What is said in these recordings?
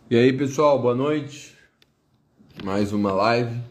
E aí, pessoal, boa noite. Mais uma live.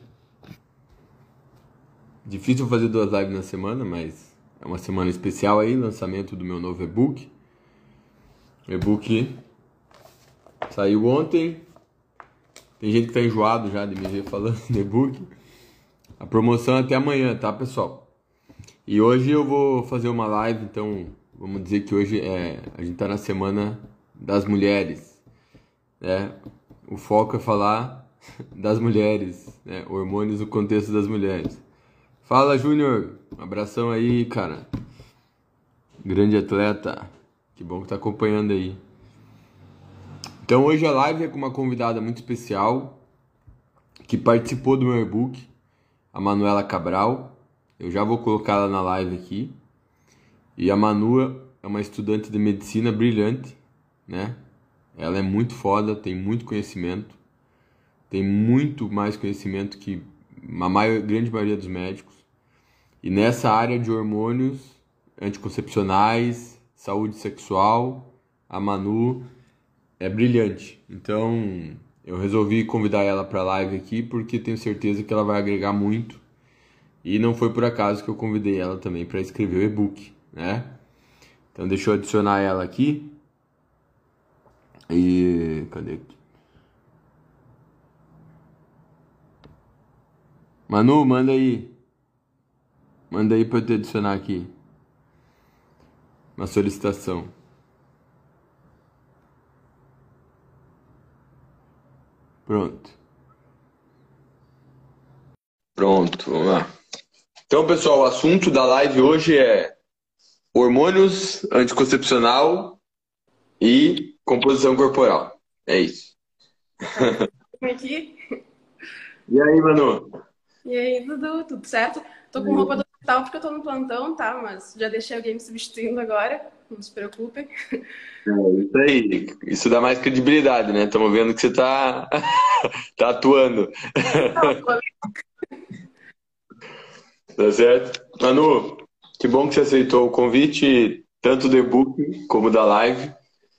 Difícil fazer 2 lives na semana, mas é uma semana especial aí, lançamento do meu novo e-book. O e-book saiu ontem. Tem gente que tá enjoado já de me ver falando do e-book. A promoção é até amanhã, tá, pessoal? E hoje eu vou fazer uma live, então vamos dizer que hoje a gente tá na semana das mulheres, né? O foco é falar das mulheres, né? Hormônios no contexto das mulheres. Fala, Júnior. Um abração aí, cara. Grande atleta. Que bom que tá acompanhando aí. Então hoje a live é com uma convidada muito especial que participou do meu e-book, a Manuela Cabral. Eu já vou colocá-la na live aqui. E a Manu é uma estudante de medicina brilhante, né? Ela é muito foda, tem muito conhecimento. Tem muito mais conhecimento que a grande maioria dos médicos. E nessa área de hormônios anticoncepcionais, saúde sexual, a Manu é brilhante. Então, eu resolvi convidar ela para a live aqui porque tenho certeza que ela vai agregar muito. E não foi por acaso que eu convidei ela também para escrever o e-book, né? Então, deixa eu adicionar ela aqui. E cadê aqui? Manu, manda aí. Manda aí para eu te adicionar aqui. Uma solicitação. Pronto. Pronto, vamos lá. Então, pessoal, o assunto da live hoje é hormônios, anticoncepcional e composição corporal. É isso. Aqui. E aí, Manu? E aí, Dudu, tudo certo? Tô com roupa do hospital porque eu tô no plantão, tá? Mas já deixei alguém me substituindo agora, não se preocupem. Isso aí. Isso dá mais credibilidade, né? Estamos vendo que você tá, tá atuando. Tá certo? Manu, que bom que você aceitou o convite, tanto do e-book como da live.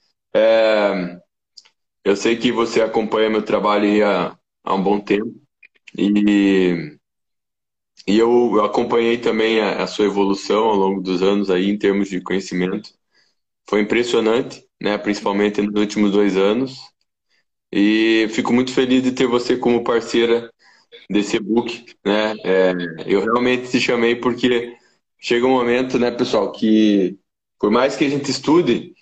Eu sei que você acompanha meu trabalho aí há um bom tempo. E eu acompanhei também a sua evolução ao longo dos anos aí em termos de conhecimento. Foi impressionante, né? Principalmente nos últimos 2 anos. E fico muito feliz de ter você como parceira desse e-book, né? Eu realmente te chamei porque chega um momento, né, pessoal, que por mais que a gente estude,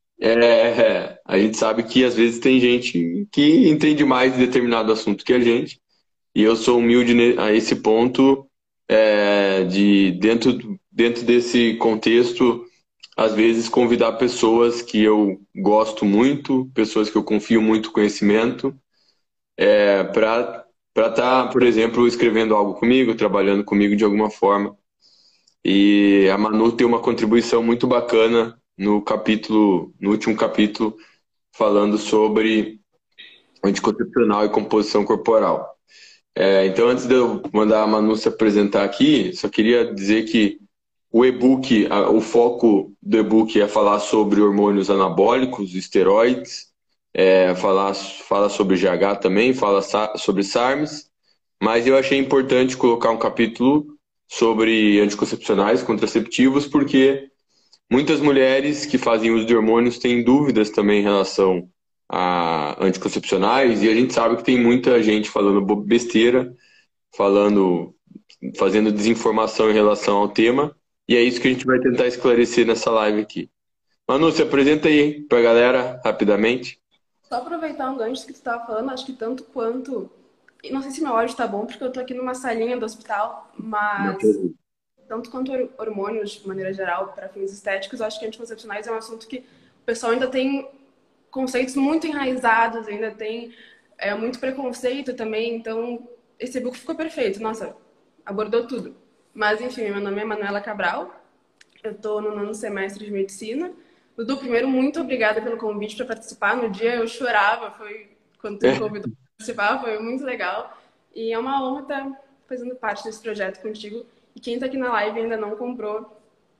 a gente sabe que às vezes tem gente que entende mais de determinado assunto que a gente. E eu sou humilde a esse ponto, de dentro desse contexto, às vezes convidar pessoas que eu gosto muito, pessoas que eu confio muito conhecimento, para estar, por exemplo, escrevendo algo comigo, trabalhando comigo de alguma forma. E a Manu tem uma contribuição muito bacana no último capítulo, falando sobre anticoncepcional e composição corporal. Então, antes de eu mandar a Manu se apresentar aqui, só queria dizer que o e-book, o foco do e-book é falar sobre hormônios anabólicos, esteroides, fala sobre GH também, fala sobre SARMs, mas eu achei importante colocar um capítulo sobre anticoncepcionais, contraceptivos, porque muitas mulheres que fazem uso de hormônios têm dúvidas também em relação a anticoncepcionais, e a gente sabe que tem muita gente falando besteira, falando, fazendo desinformação em relação ao tema, e é isso que a gente vai tentar esclarecer nessa live aqui. Manu, se apresenta aí pra galera, rapidamente. Só aproveitar um gancho que tu tava falando, acho que tanto quanto. E não sei se meu áudio tá bom, porque eu tô aqui numa salinha do hospital, mas tanto quanto hormônios, de maneira geral, para fins estéticos, eu acho que anticoncepcionais é um assunto que o pessoal ainda tem conceitos muito enraizados, ainda tem muito preconceito também, então esse e-book ficou perfeito. Nossa, abordou tudo. Mas enfim, meu nome é Manuela Cabral, eu estou no nono semestre de medicina. Dudu, primeiro, muito obrigada pelo convite para participar. No dia eu chorava, foi quando tu me convidou para participar, foi muito legal. E é uma honra estar fazendo parte desse projeto contigo. E quem está aqui na live ainda não comprou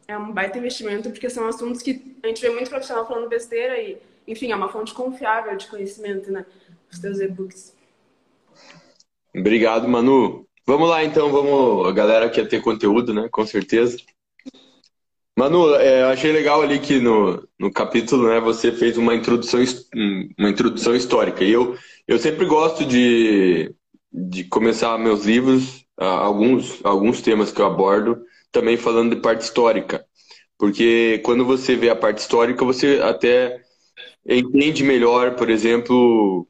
é um baita investimento, porque são assuntos que a gente vê muito profissional falando besteira e, enfim, é uma fonte confiável de conhecimento, né? Os teus e-books. Obrigado, Manu. Vamos lá, então, vamos. A galera quer ter conteúdo, né? Com certeza. Manu, eu achei legal ali que no capítulo, né, você fez uma introdução histórica. E eu sempre gosto de começar meus livros, alguns temas que eu abordo, também falando de parte histórica. Porque quando você vê a parte histórica, você até entende melhor, por exemplo,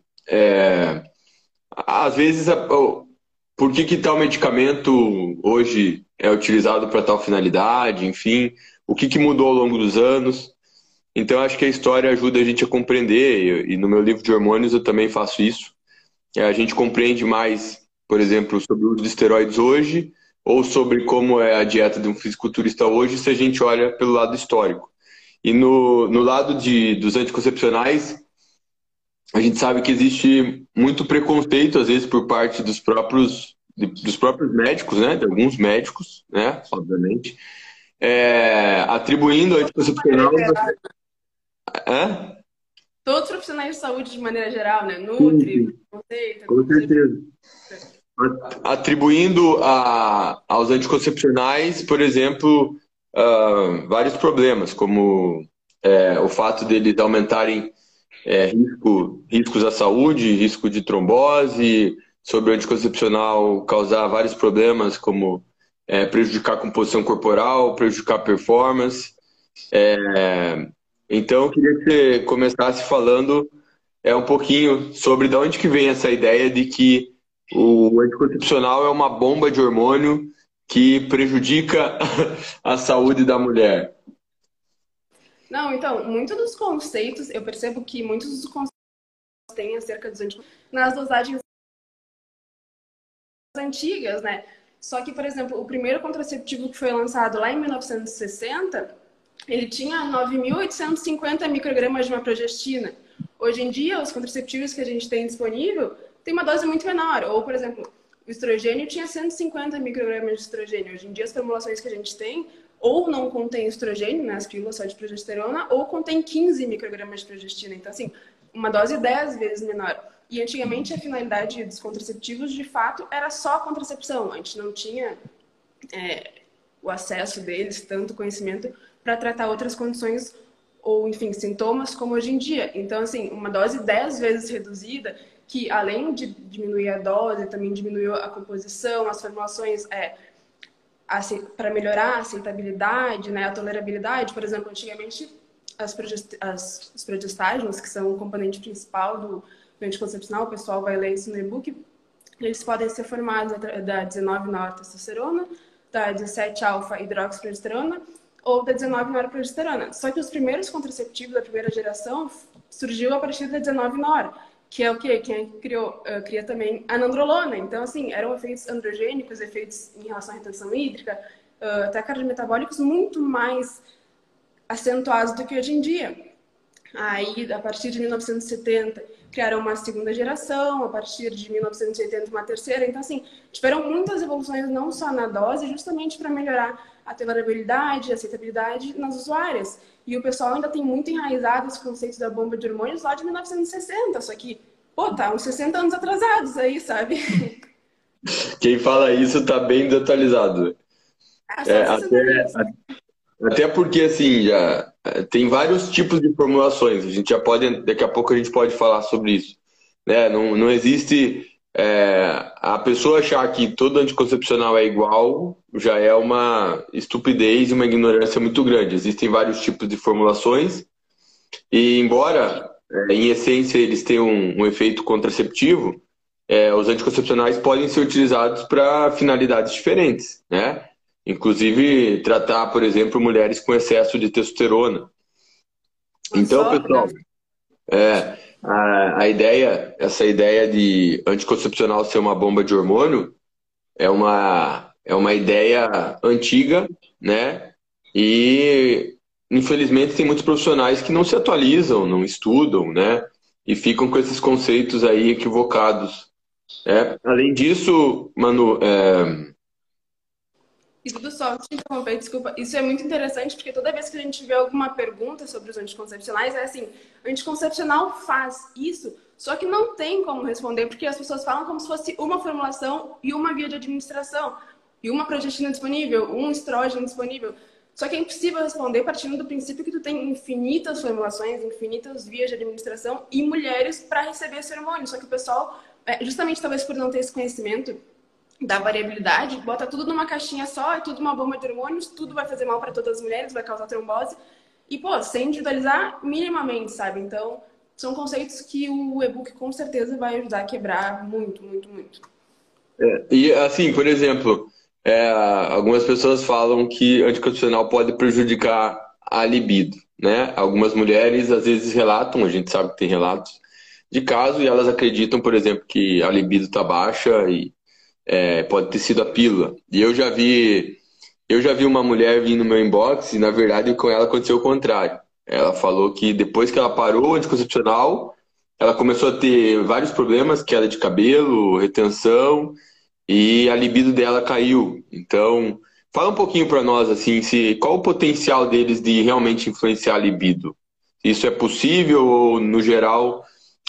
às vezes, por que tal medicamento hoje é utilizado para tal finalidade, enfim, o que mudou ao longo dos anos. Então, acho que a história ajuda a gente a compreender, e no meu livro de hormônios eu também faço isso. A gente compreende mais, por exemplo, sobre o uso de esteroides hoje, ou sobre como é a dieta de um fisiculturista hoje, se a gente olha pelo lado histórico. E no lado dos anticoncepcionais, a gente sabe que existe muito preconceito, às vezes, por parte dos próprios médicos, né? De alguns médicos, né? Obviamente, atribuindo anticoncepcional. Hã? Todos os profissionais de saúde, de maneira geral, né? Sim, Nutri, sim, conceito, com certeza. Atribuindo aos anticoncepcionais, por exemplo, vários problemas, como o fato deles aumentarem riscos à saúde, risco de trombose, sobre o anticoncepcional causar vários problemas, como prejudicar a composição corporal, prejudicar a performance. Então, eu queria que você começasse falando um pouquinho sobre de onde que vem essa ideia de que o anticoncepcional é uma bomba de hormônio que prejudica a saúde da mulher. Não, então, muitos dos conceitos, eu percebo que muitos dos conceitos têm acerca dos anticoncepcionais nas dosagens antigas, né? Só que, por exemplo, o primeiro contraceptivo que foi lançado lá em 1960, ele tinha 9.850 microgramas de uma progestina. Hoje em dia, os contraceptivos que a gente tem disponível tem uma dose muito menor. Ou, por exemplo, o estrogênio tinha 150 microgramas de estrogênio. Hoje em dia, as formulações que a gente tem ou não contém estrogênio, né, as pílulas só de progesterona, ou contém 15 microgramas de progestina. Então, assim, uma dose 10 vezes menor. E antigamente a finalidade dos contraceptivos, de fato, era só a contracepção. A gente não tinha o acesso deles, tanto conhecimento, para tratar outras condições ou, enfim, sintomas como hoje em dia. Então, assim, uma dose 10 vezes reduzida, que além de diminuir a dose, também diminuiu a composição, as formulações para melhorar a aceitabilidade, né, a tolerabilidade. Por exemplo, antigamente os progestágenos, que são o componente principal do anticoncepcional, o pessoal vai ler isso no e-book, eles podem ser formados da 19-nortestosterona, da 17-alfa-hidroxiprogesterona ou da 19-norprogesterona. Só que os primeiros contraceptivos da primeira geração surgiu a partir da 19-nor, que é o quê? Quem cria também a nandrolona. Então, assim, eram efeitos androgênicos, efeitos em relação à retenção hídrica, até cardiometabólicos muito mais acentuados do que hoje em dia. Aí, a partir de 1970, criaram uma segunda geração, a partir de 1980, uma terceira. Então, assim, tiveram muitas evoluções, não só na dose, justamente para melhorar a tolerabilidade, a aceitabilidade nas usuárias. E o pessoal ainda tem muito enraizado esse conceito da bomba de hormônios lá de 1960, só que, pô, tá uns 60 anos atrasados aí, sabe? Quem fala isso tá bem desatualizado. Só uns 60 Até, anos. até porque, assim, já tem vários tipos de formulações. A gente já pode, daqui a pouco a gente pode falar sobre isso. Né? Não existe a pessoa achar que todo anticoncepcional é igual, já é uma estupidez e uma ignorância muito grande. Existem vários tipos de formulações e, embora em essência eles tenham um efeito contraceptivo, os anticoncepcionais podem ser utilizados para finalidades diferentes, né? Inclusive tratar, por exemplo, mulheres com excesso de testosterona. Então, Só, né? pessoal, essa ideia de anticoncepcional ser uma bomba de hormônio é uma ideia antiga, né? E infelizmente tem muitos profissionais que não se atualizam, não estudam, né? E ficam com esses conceitos aí equivocados. Além disso, Manu, E tudo só te interromper, desculpa. Isso é muito interessante, porque toda vez que a gente vê alguma pergunta sobre os anticoncepcionais, é assim, anticoncepcional faz isso, só que não tem como responder, porque as pessoas falam como se fosse uma formulação e uma via de administração, e uma progestina disponível, um estrógeno disponível. Só que é impossível responder partindo do princípio que tu tem infinitas formulações, infinitas vias de administração e mulheres para receber esse hormônio. Só que o pessoal, justamente talvez por não ter esse conhecimento da variabilidade, bota tudo numa caixinha só, é tudo uma bomba de hormônios, tudo vai fazer mal para todas as mulheres, vai causar trombose. E, pô, sem individualizar minimamente, sabe? Então, são conceitos que o e-book com certeza vai ajudar a quebrar muito, muito, muito. E assim, por exemplo, algumas pessoas falam que anticoncepcional pode prejudicar a libido, né? Algumas mulheres às vezes relatam, a gente sabe que tem relatos de caso e elas acreditam, por exemplo, que a libido está baixa e pode ter sido a pílula. E eu já vi uma mulher vir no meu inbox e, na verdade, com ela aconteceu o contrário. Ela falou que depois que ela parou o anticoncepcional, ela começou a ter vários problemas, queda de cabelo, retenção, e a libido dela caiu. Então, fala um pouquinho para nós, assim, qual o potencial deles de realmente influenciar a libido? Isso é possível ou, no geral,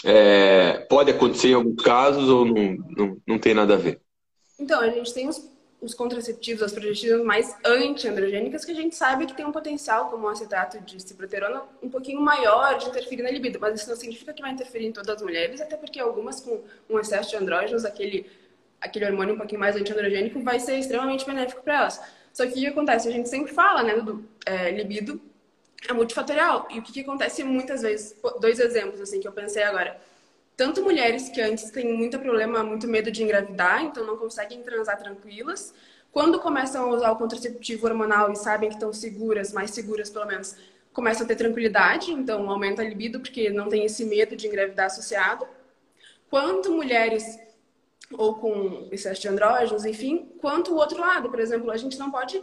pode acontecer em alguns casos ou não tem nada a ver? Então, a gente tem os contraceptivos, as progestinas mais anti-androgênicas, que a gente sabe que tem um potencial, como o acetato de ciproterona, um pouquinho maior de interferir na libido. Mas isso não significa que vai interferir em todas as mulheres, até porque algumas com um excesso de andrógenos, aquele hormônio um pouquinho mais anti-androgênico, vai ser extremamente benéfico para elas. Só que o que acontece? A gente sempre fala, né, do libido é multifatorial. E o que acontece muitas vezes? Dois exemplos, assim, que eu pensei agora. Tanto mulheres que antes têm muito problema, muito medo de engravidar, então não conseguem transar tranquilas, quando começam a usar o contraceptivo hormonal e sabem que estão seguras, mais seguras pelo menos, começam a ter tranquilidade, então aumenta a libido porque não tem esse medo de engravidar associado. Quanto mulheres ou com excesso de andrógenos, enfim, quanto o outro lado, por exemplo, a gente não pode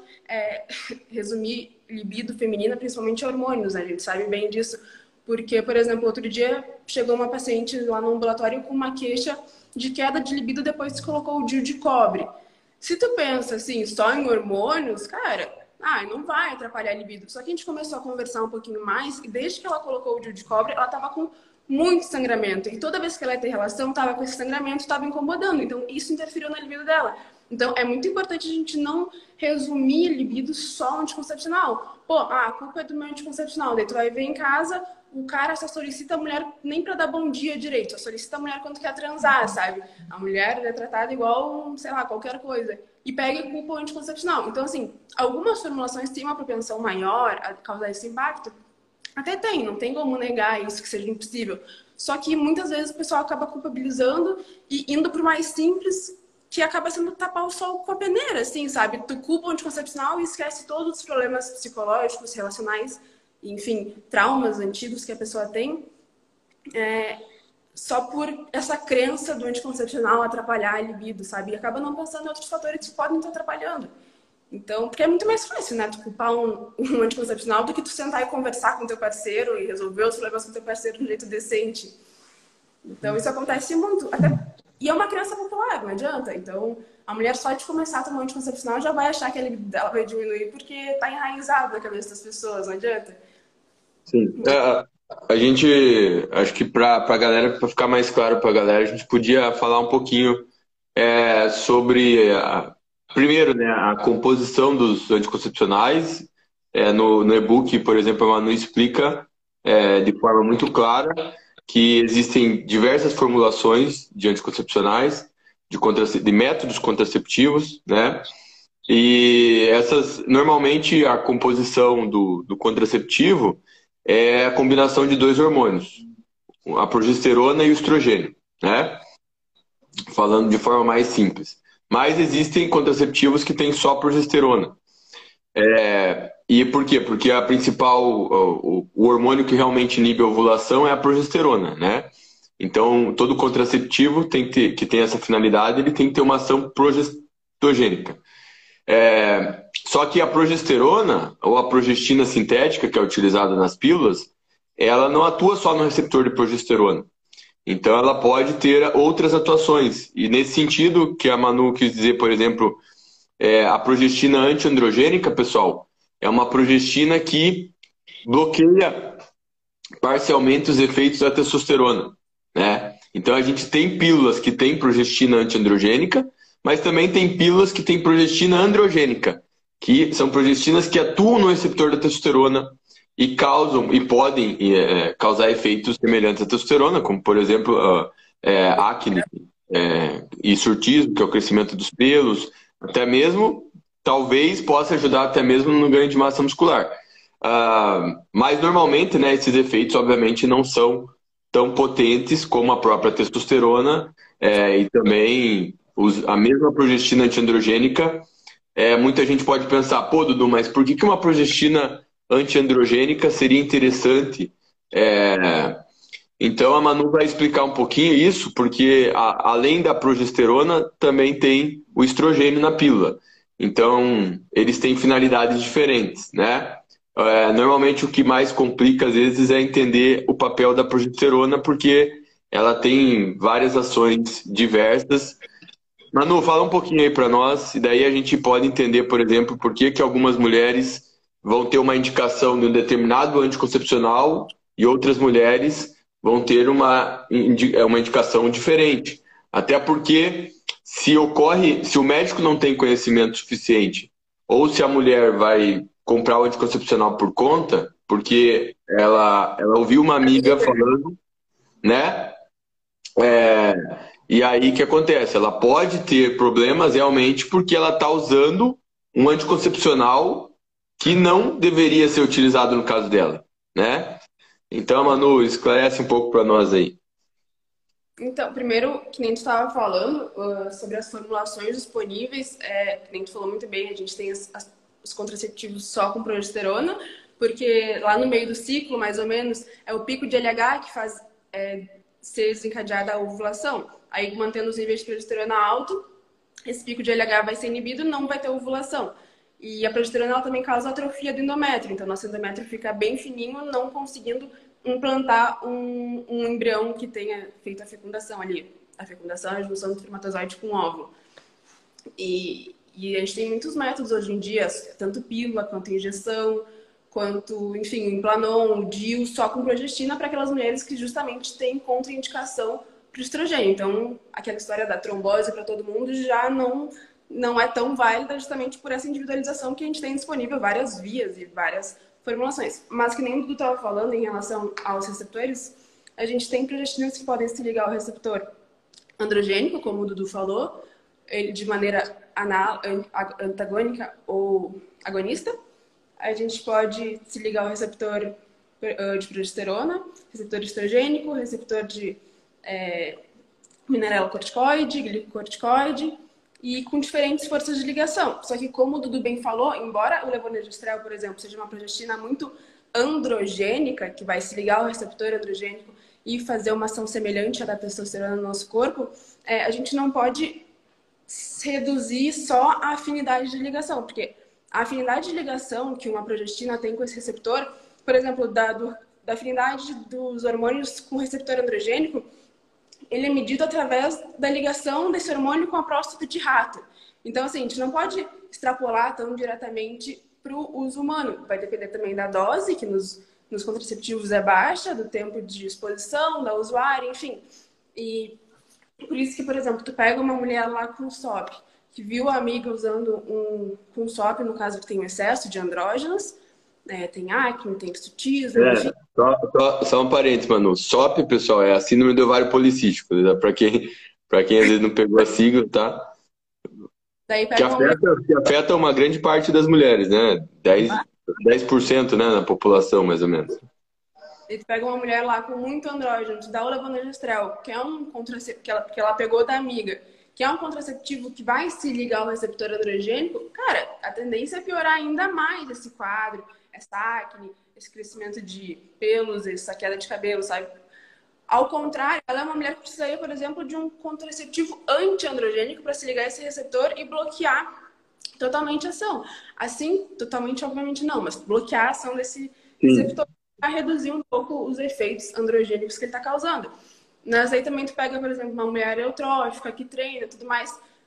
resumir libido feminina principalmente a hormônios, né? A gente sabe bem disso. Porque, por exemplo, outro dia chegou uma paciente lá no ambulatório com uma queixa de queda de libido depois que colocou o DIU de cobre. Se tu pensa assim, só em hormônios, cara, não vai atrapalhar a libido. Só que a gente começou a conversar um pouquinho mais e desde que ela colocou o DIU de cobre, ela tava com muito sangramento. E toda vez que ela ia ter relação, tava com esse sangramento, tava incomodando. Então, isso interferiu na libido dela. Então, é muito importante a gente não resumir libido só anticoncepcional. Pô, a culpa é do meu anticoncepcional. Daí tu vai ver em casa, o cara só solicita a mulher nem pra dar bom dia direito, só solicita a mulher quando quer transar, sabe? A mulher é tratada igual, sei lá, qualquer coisa. E pega e culpa o anticoncepcional. Então, assim, algumas formulações têm uma propensão maior a causar esse impacto. Até tem, não tem como negar isso que seja impossível. Só que muitas vezes o pessoal acaba culpabilizando e indo pro mais simples, que acaba sendo tapar o sol com a peneira, assim, sabe? Tu culpa o anticoncepcional e esquece todos os problemas psicológicos, relacionais, enfim, traumas antigos que a pessoa tem, só por essa crença do anticoncepcional atrapalhar a libido, sabe? E acaba não pensando em outros fatores que podem estar atrapalhando. Então, porque é muito mais fácil, né? Tu culpar um anticoncepcional do que tu sentar e conversar com teu parceiro e resolver os problemas com teu parceiro de um jeito decente. Então, isso acontece muito. E é uma crença popular, não adianta. Então, a mulher só de começar a tomar anticoncepcional já vai achar que a libido dela vai diminuir porque tá enraizado na cabeça das pessoas, não adianta. Sim. A gente, acho que para galera, para ficar mais claro para a galera, a gente podia falar um pouquinho sobre, primeiro, né, a composição dos anticoncepcionais. No e-book, por exemplo, a Manu explica de forma muito clara que existem diversas formulações de anticoncepcionais, de métodos contraceptivos, né? E normalmente a composição do contraceptivo é a combinação de dois hormônios, a progesterona e o estrogênio, né? Falando de forma mais simples. Mas existem contraceptivos que têm só progesterona. E por quê? Porque a principal, o hormônio que realmente inibe a ovulação é a progesterona, né? Então, todo contraceptivo que tem essa finalidade, ele tem que ter uma ação progestogênica. Só que a progesterona, ou a progestina sintética, que é utilizada nas pílulas, ela não atua só no receptor de progesterona. Então, ela pode ter outras atuações. E nesse sentido, que a Manu quis dizer, por exemplo, A progestina antiandrogênica, pessoal, é uma progestina que bloqueia parcialmente os efeitos da testosterona, né? Então a gente tem pílulas que têm progestina antiandrogênica, mas também tem pílulas que têm progestina androgênica, que são progestinas que atuam no receptor da testosterona e causam e podem causar efeitos semelhantes à testosterona, como por exemplo acne e surtismo, que é o crescimento dos pelos, até mesmo talvez possa ajudar até mesmo no ganho de massa muscular. Mas normalmente, né, esses efeitos obviamente não são tão potentes como a própria testosterona e também a mesma progestina antiandrogênica. Muita gente pode pensar, pô, Dudu, mas por que uma progestina antiandrogênica seria interessante? Então a Manu vai explicar um pouquinho isso, porque além da progesterona, também tem o estrogênio na pílula. Então, eles têm finalidades diferentes, né? Normalmente o que mais complica às vezes é entender o papel da progesterona, porque ela tem várias ações diversas. Manu, fala um pouquinho aí para nós, e daí a gente pode entender, por exemplo, por que algumas mulheres vão ter uma indicação de um determinado anticoncepcional e outras mulheres vão ter uma indicação diferente. Até porque se o médico não tem conhecimento suficiente, ou se a mulher vai comprar o anticoncepcional por conta, porque ela ouviu uma amiga falando, né? E aí o que acontece? Ela pode ter problemas realmente porque ela está usando um anticoncepcional que não deveria ser utilizado no caso dela, né? Então, Manu, esclarece um pouco para nós aí. Então, primeiro, que nem tu estava falando sobre as formulações disponíveis, que nem tu falou muito bem, a gente tem os contraceptivos só com progesterona, porque lá no meio do ciclo, mais ou menos, é o pico de LH que faz ser desencadeada a ovulação. Aí, mantendo os níveis de progesterona alto, esse pico de LH vai ser inibido, não vai ter ovulação. E a progesterona ela também causa atrofia do endométrio, então nosso endométrio fica bem fininho, não conseguindo implantar um embrião que tenha feito a fecundação ali. A fecundação é a junção do espermatozoide com o óvulo. E a gente tem muitos métodos hoje em dia, tanto pílula quanto injeção, quanto, enfim, Implanon, DIU, só com progestina para aquelas mulheres que justamente têm contraindicação para o estrogênio. Então, aquela história da trombose para todo mundo já não é tão válida justamente por essa individualização que a gente tem disponível várias vias e várias formulações. Mas que nem o Dudu estava falando em relação aos receptores, a gente tem progestinas que podem se ligar ao receptor androgênico, como o Dudu falou, ele de maneira antagônica ou agonista. A gente pode se ligar ao receptor de progesterona, receptor estrogênico, receptor de mineralocorticoide, glicocorticoide, e com diferentes forças de ligação. Só que, como o Dudu bem falou, embora o levonorgestrel, por exemplo, seja uma progestina muito androgênica, que vai se ligar ao receptor androgênico e fazer uma ação semelhante à da testosterona no nosso corpo, a gente não pode reduzir só a afinidade de ligação, porque a afinidade de ligação que uma progestina tem com esse receptor, por exemplo, da afinidade dos hormônios com o receptor androgênico, ele é medido através da ligação desse hormônio com a próstata de rato. Então, assim, a gente não pode extrapolar tão diretamente para o uso humano. Vai depender também da dose, que nos contraceptivos é baixa, do tempo de exposição, da usuária, enfim. E por isso que, por exemplo, tu pega uma mulher lá com SOP, que viu a amiga usando com SOP, no caso que tem excesso de andrógenos, tem acne, tem hirsutismo, enfim. Só um parênteses, Manu. SOP, pessoal, é a síndrome do ovário policístico. Né? Para quem às vezes não pegou a sigla, tá? Daí Que afeta uma grande parte das mulheres, né? 10%, né, na população, mais ou menos. E tu pega uma mulher lá com muito andrógeno, te dá o levonorgestrel, que é um contraceptivo, que ela pegou da amiga, que é um contraceptivo que vai se ligar ao receptor androgênico, cara, a tendência é piorar ainda mais esse quadro, essa acne, esse crescimento de pelos, essa queda de cabelo, sabe? Ao contrário, ela é uma mulher que precisaria, por exemplo, de um contraceptivo anti-androgênico para se ligar a esse receptor e bloquear totalmente a ação. Assim, totalmente, obviamente não, mas bloquear a ação desse receptor para reduzir um pouco os efeitos androgênicos que ele está causando. Mas aí também tu pega, por exemplo, uma mulher eutrófica que treina e tudo mais,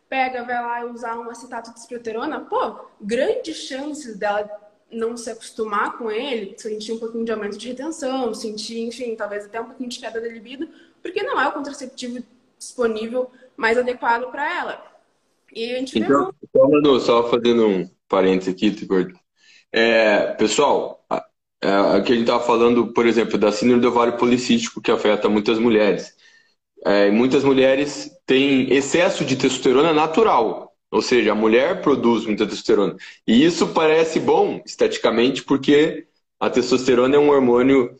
pega, vai lá e usar um acetato de esproterona, pô, grandes chances dela não se acostumar com ele, sentir um pouquinho de aumento de retenção, sentir, enfim, talvez até um pouquinho de queda da libido, porque não é o contraceptivo disponível mais adequado para ela. E a gente vê Então, Manu, só fazendo um parênteses aqui, Tigor. Pessoal, aqui a gente estava falando, por exemplo, da síndrome do ovário policístico, que afeta muitas mulheres. Muitas mulheres têm excesso de testosterona natural, ou seja, a mulher produz muita testosterona. E isso parece bom esteticamente, porque a testosterona é um hormônio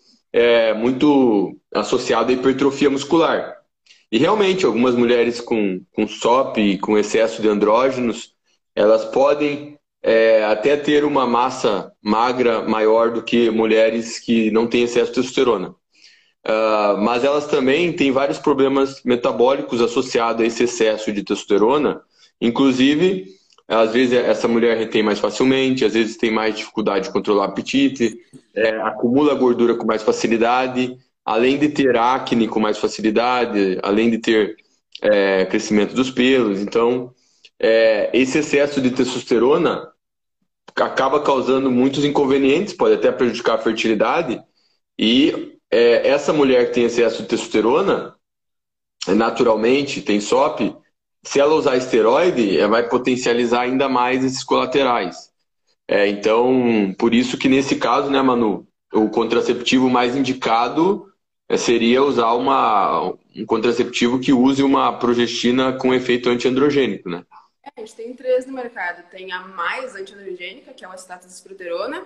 muito associado à hipertrofia muscular. E realmente, algumas mulheres com SOP, com excesso de andrógenos, elas podem até ter uma massa magra maior do que mulheres que não têm excesso de testosterona. Mas elas também têm vários problemas metabólicos associados a esse excesso de testosterona. Inclusive, às vezes essa mulher retém mais facilmente, às vezes tem mais dificuldade de controlar o apetite, acumula gordura com mais facilidade, além de ter acne com mais facilidade, além de ter crescimento dos pelos. Então, esse excesso de testosterona acaba causando muitos inconvenientes, pode até prejudicar a fertilidade. E essa mulher que tem excesso de testosterona, naturalmente, tem SOP, se ela usar esteroide, vai potencializar ainda mais esses colaterais. Então, por isso que nesse caso, né, Manu, o contraceptivo mais indicado seria usar um contraceptivo que use uma progestina com efeito antiandrogênico, né? a gente tem 3 no mercado. Tem a mais antiandrogênica, que é o acetato de esproterona.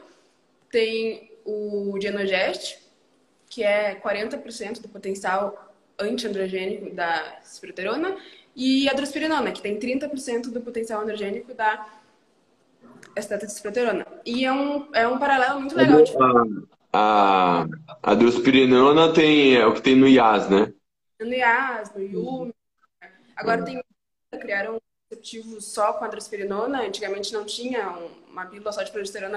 Tem o Genogest, que é 40% do potencial antiandrogênico da esproterona. E a drospirenona, que tem 30% do potencial androgênico da acetato de esproterona. E é um paralelo muito legal. A drospirenona é o que tem no IAS, né? No IAS, no Yumi. Agora criaram um contraceptivo só com a drospirenona. Antigamente não tinha uma pílula só de progesterona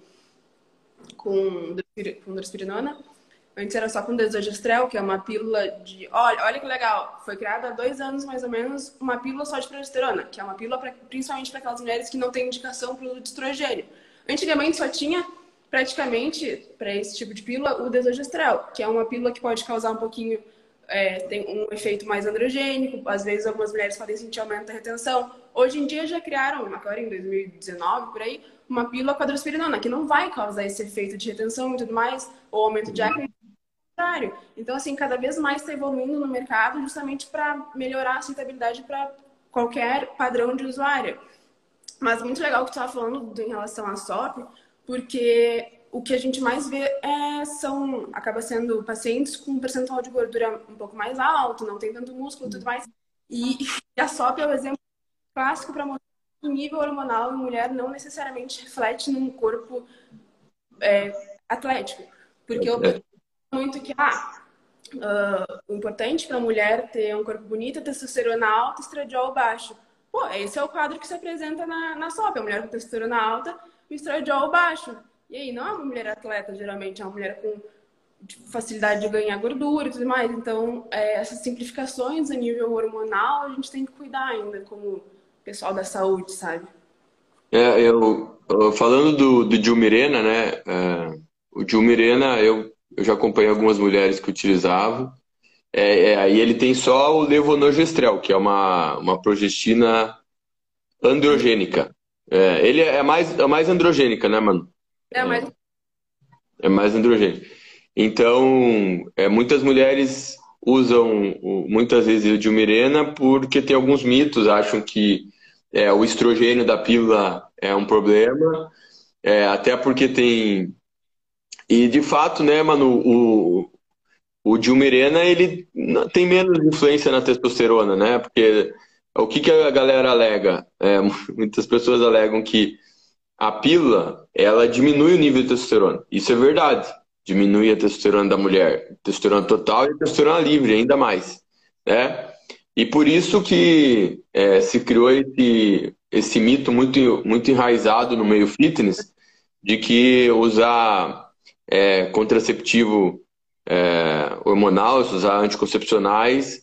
com drospirenona. Antes era só com desogestrel, que é uma pílula de... Olha que legal. Foi criada há 2 anos, mais ou menos, uma pílula só de progesterona, que é uma pílula principalmente para aquelas mulheres que não têm indicação para o uso de estrogênio. Antigamente só tinha, praticamente, para esse tipo de pílula, o desogestrel, que é uma pílula que pode causar um pouquinho... tem um efeito mais androgênico. Às vezes algumas mulheres podem sentir aumento da retenção. Hoje em dia já criaram, agora em 2019, por aí, uma pílula com a drospirenona, que não vai causar esse efeito de retenção e tudo mais, ou aumento de acne. Então, assim, cada vez mais está evoluindo no mercado justamente para melhorar a aceitabilidade para qualquer padrão de usuário. Mas muito legal o que tu estava falando em relação à SOP, porque o que a gente mais vê acaba sendo pacientes com um percentual de gordura um pouco mais alto, não tem tanto músculo e tudo mais. E a SOP é o exemplo clássico para mostrar que o nível hormonal em mulher não necessariamente reflete num corpo atlético. Porque eu muito que o importante para a mulher ter um corpo bonito é testosterona alta e estradiol baixo. Pô, esse é o quadro que se apresenta na SOP. A mulher com testosterona alta e estradiol baixo. E aí, não é uma mulher atleta, geralmente, é uma mulher com facilidade de ganhar gordura e tudo mais. Então, essas simplificações a nível hormonal, a gente tem que cuidar ainda como pessoal da saúde, sabe? Falando do Dilmirena, né? O Dilmirena, eu já acompanhei algumas mulheres que utilizavam. Aí ele tem só o levonorgestrel, que é uma progestina androgênica. Ele é mais androgênica, né, mano? É mais androgênica. Então, muitas mulheres usam muitas vezes o Dilmirena porque tem alguns mitos, acham que o estrogênio da pílula é um problema, até porque tem... E de fato, né, Manu, o Dilmirena, ele tem menos influência na testosterona, né? Porque o que a galera alega? Muitas pessoas alegam que a pílula, ela diminui o nível de testosterona. Isso é verdade. Diminui a testosterona da mulher. Testosterona total e a testosterona livre, ainda mais. Né? E por isso que se criou esse mito muito, muito enraizado no meio fitness de que usar contraceptivo hormonal, usar anticoncepcionais,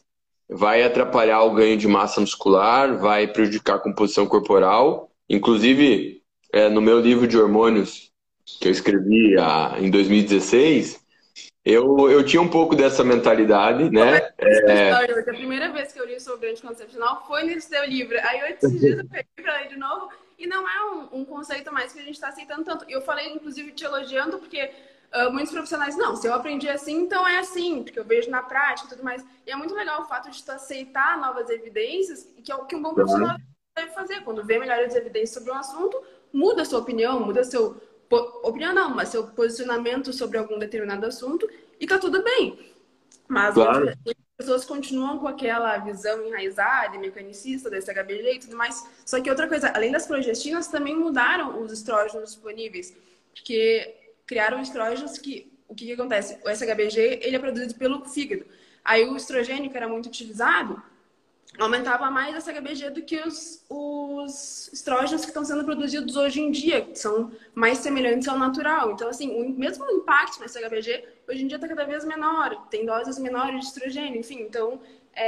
vai atrapalhar o ganho de massa muscular, vai prejudicar a composição corporal. Inclusive, no meu livro de hormônios, que eu escrevi em 2016, eu tinha um pouco dessa mentalidade, né? A primeira vez que eu li sobre anticoncepcional foi nesse teu livro. Aí esses dias eu peguei pra ler de novo e não é um conceito mais que a gente está aceitando tanto. Eu falei, inclusive, te elogiando, porque muitos profissionais, não, se eu aprendi assim, então é assim, porque eu vejo na prática e tudo mais. E é muito legal o fato de tu aceitar novas evidências, e que é o que um bom profissional deve fazer. Quando vê melhores evidências sobre um assunto, muda a sua opinião, muda seu... Opinião não, mas seu posicionamento sobre algum determinado assunto e tá tudo bem. Mas Claro. as pessoas continuam com aquela visão enraizada e mecanicista desse HBG e tudo mais. Só que outra coisa, além das progestinas, também mudaram os estrógenos disponíveis. Porque criaram estrógenos que... O que acontece? O SHBG, ele é produzido pelo fígado. Aí o estrogênio, que era muito utilizado, aumentava mais essa HBG do que os estrógenos que estão sendo produzidos hoje em dia, que são mais semelhantes ao natural. Então, assim, o mesmo impacto nesse HBG, hoje em dia está cada vez menor, tem doses menores de estrogênio, enfim. Então,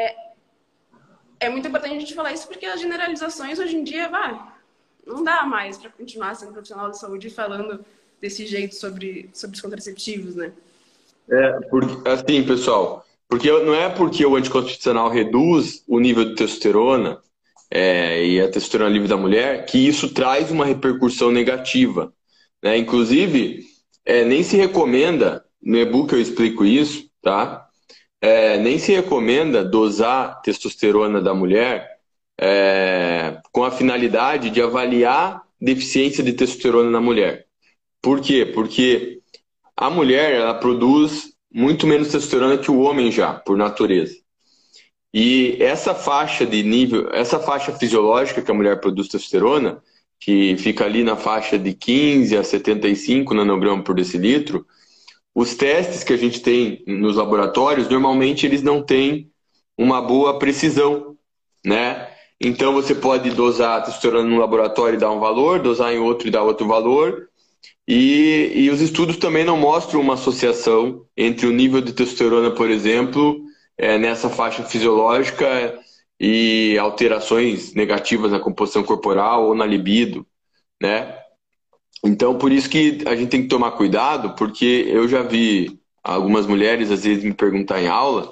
é muito importante a gente falar isso, porque as generalizações hoje em dia, não dá mais para continuar sendo profissional da saúde falando desse jeito sobre os contraceptivos, né? Assim, pessoal, não é porque o anticoncepcional reduz o nível de testosterona e a testosterona livre da mulher que isso traz uma repercussão negativa, né? Inclusive, nem se recomenda, no e-book eu explico isso, tá? Nem se recomenda dosar testosterona da mulher com a finalidade de avaliar deficiência de testosterona na mulher. Por quê? Porque a mulher, ela produz muito menos testosterona que o homem já, por natureza. E essa faixa de nível, essa faixa fisiológica que a mulher produz testosterona, que fica ali na faixa de 15 a 75 nanogramas por decilitro, os testes que a gente tem nos laboratórios, normalmente eles não têm uma boa precisão, né? Então você pode dosar a testosterona num laboratório e dar um valor, dosar em outro e dar outro valor. E os estudos também não mostram uma associação entre o nível de testosterona, por exemplo, nessa faixa fisiológica e alterações negativas na composição corporal ou na libido, né? Então, por isso que a gente tem que tomar cuidado, porque eu já vi algumas mulheres, às vezes, me perguntar em aula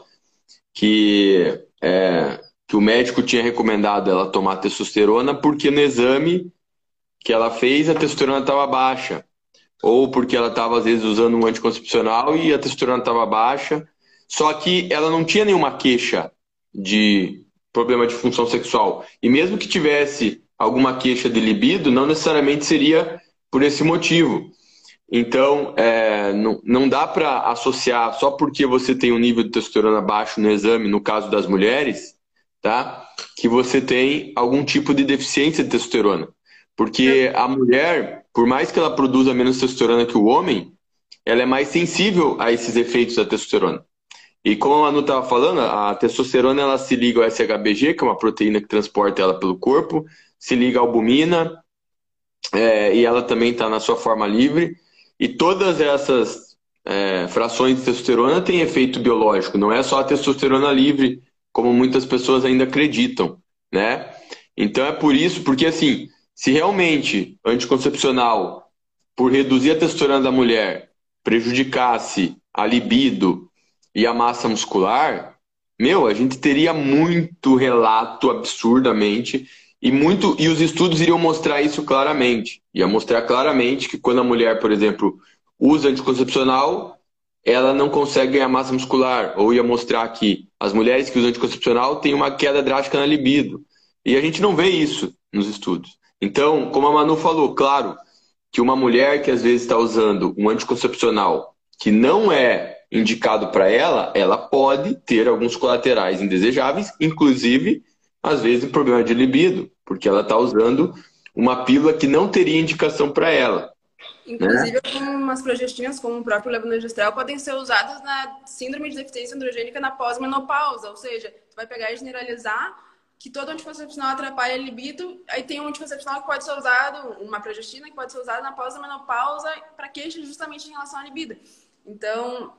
que o médico tinha recomendado ela tomar testosterona porque no exame que ela fez a testosterona estava baixa. Ou porque ela estava, às vezes, usando um anticoncepcional e a testosterona estava baixa, só que ela não tinha nenhuma queixa de problema de função sexual. E mesmo que tivesse alguma queixa de libido, não necessariamente seria por esse motivo. Então, não dá para associar só porque você tem um nível de testosterona baixo no exame, no caso das mulheres, tá? Que você tem algum tipo de deficiência de testosterona. Porque a mulher, por mais que ela produza menos testosterona que o homem, ela é mais sensível a esses efeitos da testosterona. E como a Manu estava falando, a testosterona ela se liga ao SHBG, que é uma proteína que transporta ela pelo corpo, se liga à albumina, e ela também está na sua forma livre. E todas essas frações de testosterona têm efeito biológico, não é só a testosterona livre, como muitas pessoas ainda acreditam, né? Então é por isso, porque assim, se realmente anticoncepcional, por reduzir a testosterona da mulher, prejudicasse a libido e a massa muscular, a gente teria muito relato absurdamente e os estudos iriam mostrar isso claramente. Ia mostrar claramente que quando a mulher, por exemplo, usa anticoncepcional, ela não consegue ganhar massa muscular. Ou ia mostrar que as mulheres que usam anticoncepcional têm uma queda drástica na libido. E a gente não vê isso nos estudos. Então, como a Manu falou, claro que uma mulher que às vezes está usando um anticoncepcional que não é indicado para ela, ela pode ter alguns colaterais indesejáveis, inclusive, às vezes, um problema de libido, porque ela está usando uma pílula que não teria indicação para ela. Inclusive, algumas progestinas, como o próprio levonorgestrel, podem ser usadas na síndrome de deficiência androgênica na pós-menopausa. Ou seja, tu vai pegar e generalizar que todo anticoncepcional atrapalha a libido, aí tem um anticoncepcional que pode ser usado, uma progestina que pode ser usada na pós-menopausa para queixa justamente em relação à libido. Então,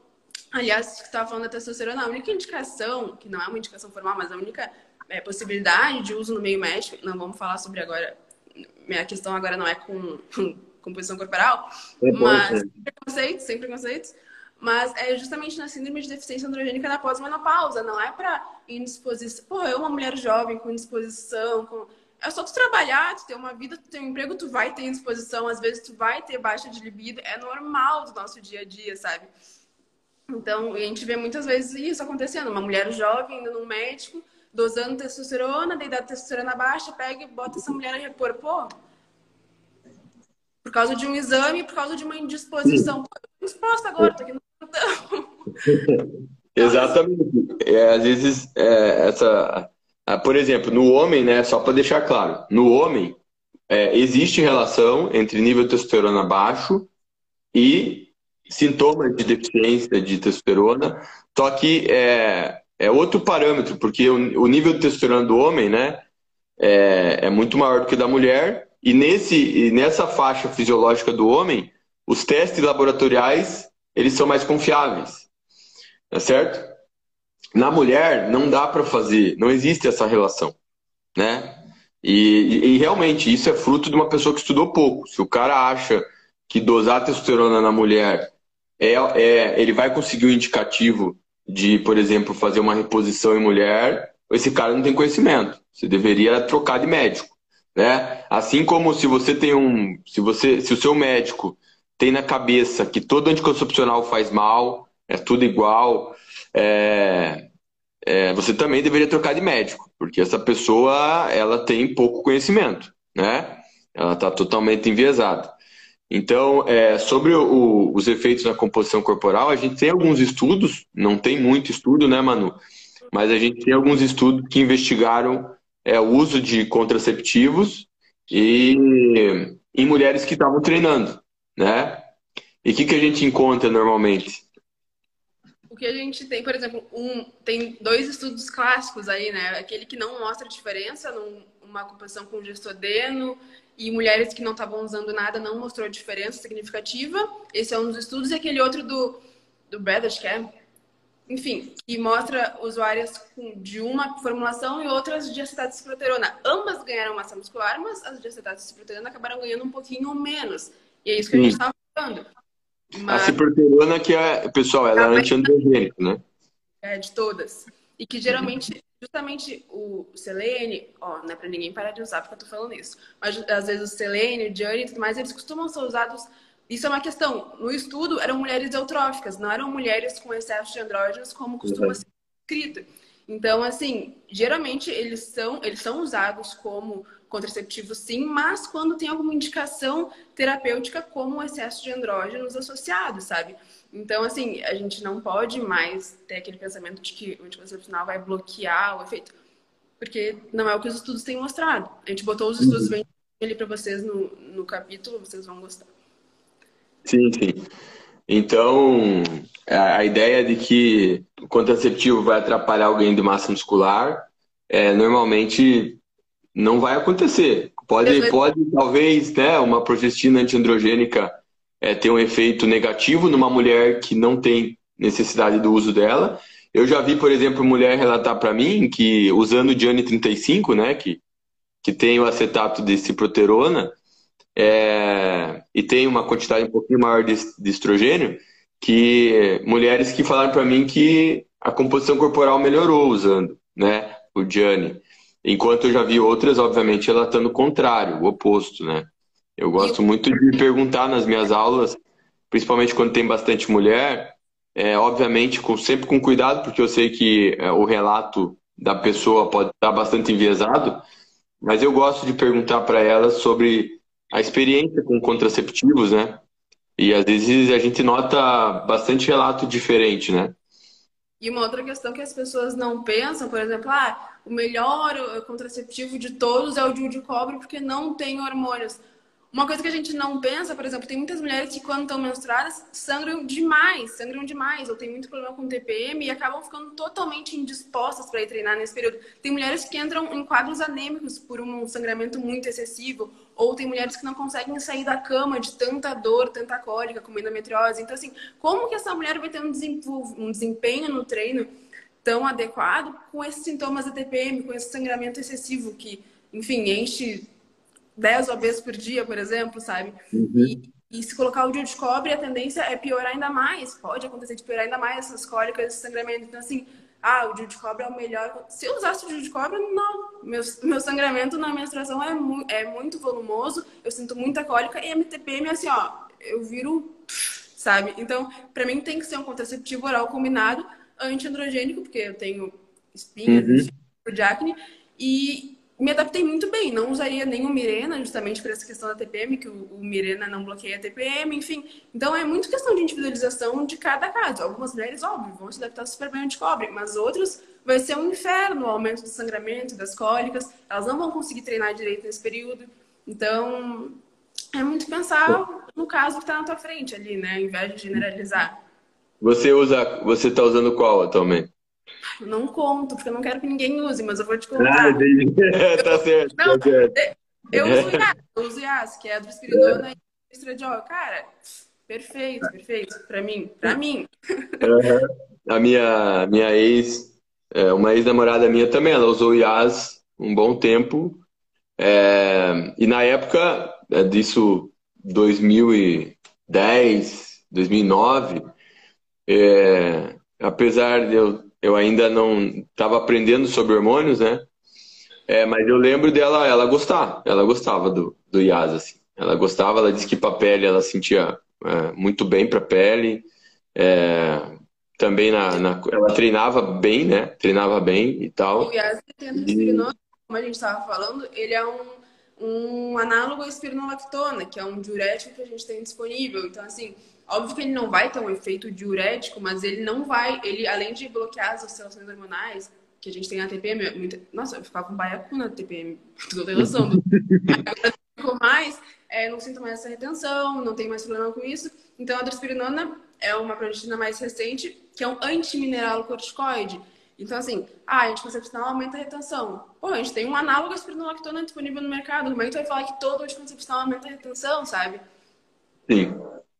Aliás, você estava falando da testosterona, a única indicação, que não é uma indicação formal, mas a única possibilidade de uso no meio médico, não vamos falar sobre agora, minha questão agora não é com composição corporal, É bom, mas né? sem preconceitos, mas é justamente na síndrome de deficiência androgênica na pós-menopausa, não é para indisposição. Pô, eu, uma mulher jovem com indisposição, é só tu trabalhar, tu ter uma vida, tu ter um emprego, tu vai ter indisposição, às vezes tu vai ter baixa de libido, é normal do nosso dia a dia, sabe? Então, a gente vê muitas vezes isso acontecendo. Uma mulher jovem indo num médico, dosando testosterona, daí dá testosterona baixa, pega e bota essa mulher a repor. Pô, por causa de um exame, por causa de uma indisposição. Sim. Pô, eu tô exposta agora, tô aqui no plantão. Então, assim, Exatamente. Às vezes, por exemplo, no homem, né, só para deixar claro, no homem existe relação entre nível de testosterona baixo e sintomas de deficiência de testosterona, só que é outro parâmetro, porque o nível de testosterona do homem, né, é muito maior do que da mulher, e nessa faixa fisiológica do homem, os testes laboratoriais, eles são mais confiáveis, tá certo? Na mulher, não dá para fazer, não existe essa relação, né? E realmente, isso é fruto de uma pessoa que estudou pouco. Se o cara acha que dosar testosterona na mulher ele vai conseguir um indicativo de, por exemplo, fazer uma reposição em mulher, esse cara não tem conhecimento. Você deveria trocar de médico, né? Assim como se você tem se o seu médico tem na cabeça que todo anticoncepcional faz mal, é tudo igual, você também deveria trocar de médico, porque essa pessoa ela tem pouco conhecimento, né? Ela está totalmente enviesada. Então, sobre os efeitos na composição corporal, a gente tem alguns estudos, não tem muito estudo, né, Manu? Mas a gente tem alguns estudos que investigaram o uso de contraceptivos em mulheres que estavam treinando, né? E o que a gente encontra normalmente? o que a gente tem, por exemplo, tem dois estudos clássicos aí, né? Aquele que não mostra diferença numa composição com gestodeno e mulheres que não estavam usando nada não mostrou diferença significativa. Esse é um dos estudos. E aquele outro do Brad, acho que é, enfim, que mostra usuárias de uma formulação e outras de acetato de ciproterona. Ambas ganharam massa muscular, mas as de acetato de ciproterona acabaram ganhando um pouquinho menos. E é isso que a gente Sim. estava falando. A Mas ciproterona, que pessoal, ela é antiandrogênico, né? de todas. E que geralmente, justamente o selênio, ó, não é pra ninguém parar de usar porque eu tô falando isso, mas às vezes o selênio, o diane e tudo mais, eles costumam ser usados. Isso é uma questão. No estudo, eram mulheres eutróficas, não eram mulheres com excesso de andrógenos, como costuma Uhum. ser escrito. Então, assim, geralmente eles são usados como contraceptivos, sim, mas quando tem alguma indicação terapêutica, como o excesso de andrógenos associado, sabe? Então, assim, a gente não pode mais ter aquele pensamento de que o anticoncepcional vai bloquear o efeito, porque não é o que os estudos têm mostrado. A gente botou os estudos bem ali para vocês no capítulo, vocês vão gostar. Sim, sim. Então, a ideia de que o contraceptivo vai atrapalhar alguém de massa muscular, normalmente não vai acontecer. E às Pode, vezes, talvez, né, uma progestina antiandrogênica ter um efeito negativo numa mulher que não tem necessidade do uso dela. Eu já vi, por exemplo, mulher relatar para mim que usando o Diane 35, né, que tem o acetato de ciproterona, e tem uma quantidade um pouquinho maior de estrogênio, que mulheres que falaram para mim que a composição corporal melhorou usando, né, o Diane. Enquanto eu já vi outras, obviamente, relatando o contrário, o oposto, né? Eu e gosto muito de perguntar nas minhas aulas, principalmente quando tem bastante mulher, obviamente sempre com cuidado, porque eu sei que o relato da pessoa pode estar bastante enviesado, mas eu gosto de perguntar para elas sobre a experiência com contraceptivos, né? E às vezes a gente nota bastante relato diferente, né? E uma outra questão que as pessoas não pensam, por exemplo, o melhor contraceptivo de todos é o DIU de cobre porque não tem hormônios. Uma coisa que a gente não pensa, por exemplo, tem muitas mulheres que quando estão menstruadas sangram demais, ou tem muito problema com TPM e acabam ficando totalmente indispostas para ir treinar nesse período. Tem mulheres que entram em quadros anêmicos por um sangramento muito excessivo, ou tem mulheres que não conseguem sair da cama de tanta dor, tanta cólica, com endometriose. Então, assim, como que essa mulher vai ter um desempenho no treino tão adequado com esses sintomas da TPM, com esse sangramento excessivo que, enfim, enche 10 OBs por dia, por exemplo, sabe? E se colocar o DIU de cobre, a tendência é piorar ainda mais. Pode acontecer de piorar ainda mais essas cólicas, esse sangramento. Então, assim, o DIU de cobre é o melhor. Se eu usasse o DIU de cobre, não. Meu sangramento na menstruação é muito volumoso, eu sinto muita cólica e a TPM, assim, ó, eu viro, sabe? Então, pra mim tem que ser um contraceptivo oral combinado antiandrogênico, porque eu tenho espinhas, de acne, e me adaptei muito bem. Não usaria nem o Mirena, justamente por essa questão da TPM, que o Mirena não bloqueia a TPM, enfim. Então é muito questão de individualização de cada caso. Algumas mulheres, óbvio, vão se adaptar super bem ao anticobre, mas outras vai ser um inferno o aumento do sangramento, das cólicas. Elas não vão conseguir treinar direito nesse período. Então é muito pensar no caso que está na tua frente ali, né? Ao invés de generalizar. Você tá usando qual atualmente? Eu não conto, porque eu não quero que ninguém use, mas eu vou te contar. Entendi. Tá certo, Não, tá certo. eu uso IAS, que é a drospiridona e estradiol. Cara, perfeito, perfeito. Pra mim. Aham. A minha ex, uma ex-namorada minha também, ela usou o IAS um bom tempo. E na época disso, 2010, 2009, apesar de eu ainda não estava aprendendo sobre hormônios, né? Mas eu lembro dela, ela gostava do IAS, assim. Ela gostava, ela disse que para pele ela sentia muito bem para pele. Também ela treinava bem, né? Treinava bem e E o tal. IAS tem a drospirinona, como a gente estava falando, ele é um análogo à espironolactona, que é um diurético que a gente tem disponível. Então, assim, óbvio que ele não vai ter um efeito diurético, mas ele não vai, ele além de bloquear as oscilações hormonais que a gente tem na TPM, nossa, eu ficava com baiacu na TPM, tu não tem noção. Agora ficou mais, não sinto mais essa retenção, não tenho mais problema com isso. Então, a drospirinona é uma progestina mais recente, que é um antimineral corticoide. Então, assim, anticoncepcional aumenta a retenção. Pô, a gente tem um análogo à espironolactona disponível no mercado. Como é que tu vai falar que todo anticoncepcional aumenta a retenção, sabe? Sim.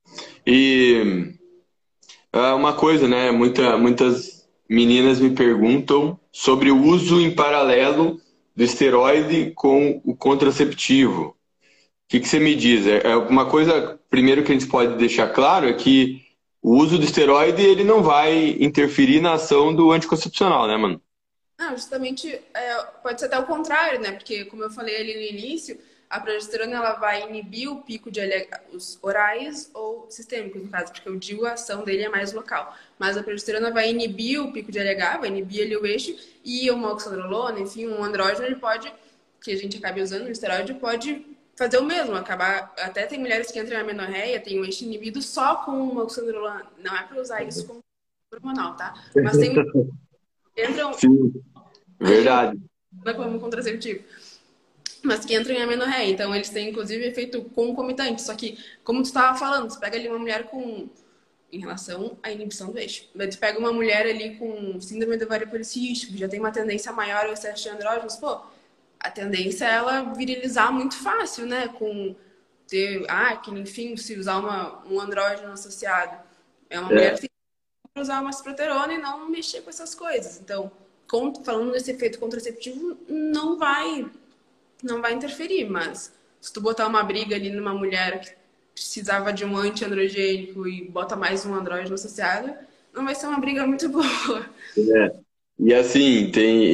E uma coisa, né? Muitas meninas me perguntam sobre o uso em paralelo do esteroide com o contraceptivo. O que você me diz? Uma coisa, primeiro, que a gente pode deixar claro é que o uso do esteroide ele não vai interferir na ação do anticoncepcional, né, mano? Não, justamente pode ser até o contrário, né? Porque, como eu falei ali no início, a progesterona ela vai inibir o pico de LH, os orais ou sistêmicos, no caso, porque o DIU, a ação dele é mais local. Mas a progesterona vai inibir o pico de LH, vai inibir ali o eixo, e uma oxandrolona, enfim, um andrógeno, ele pode, que a gente acabe usando, o esteroide pode fazer o mesmo, acabar. Até tem mulheres que entram em amenorreia, tem o eixo inibido só com uma oxandrolona. Não é para usar isso como hormonal, tá? Mas tem entram Sim, verdade. como contraceptivo, mas que entram em amenorreia. Então, eles têm, inclusive, efeito concomitante. Só que, como tu estava falando, você pega ali uma mulher com... Em relação à inibição do eixo. Mas tu pega uma mulher ali com síndrome do ovário policístico, que já tem uma tendência maior ao excesso de andrógenos, pô, a tendência é ela virilizar muito fácil, né? Com ter acne, enfim, se usar um andrógeno associado. É uma mulher que tem que usar uma ciproterona e não mexer com essas coisas. Então, falando desse efeito contraceptivo, não vai interferir, mas se tu botar uma briga ali numa mulher que precisava de um antiandrogênico e bota mais um andrógeno associado, não vai ser uma briga muito boa. E assim,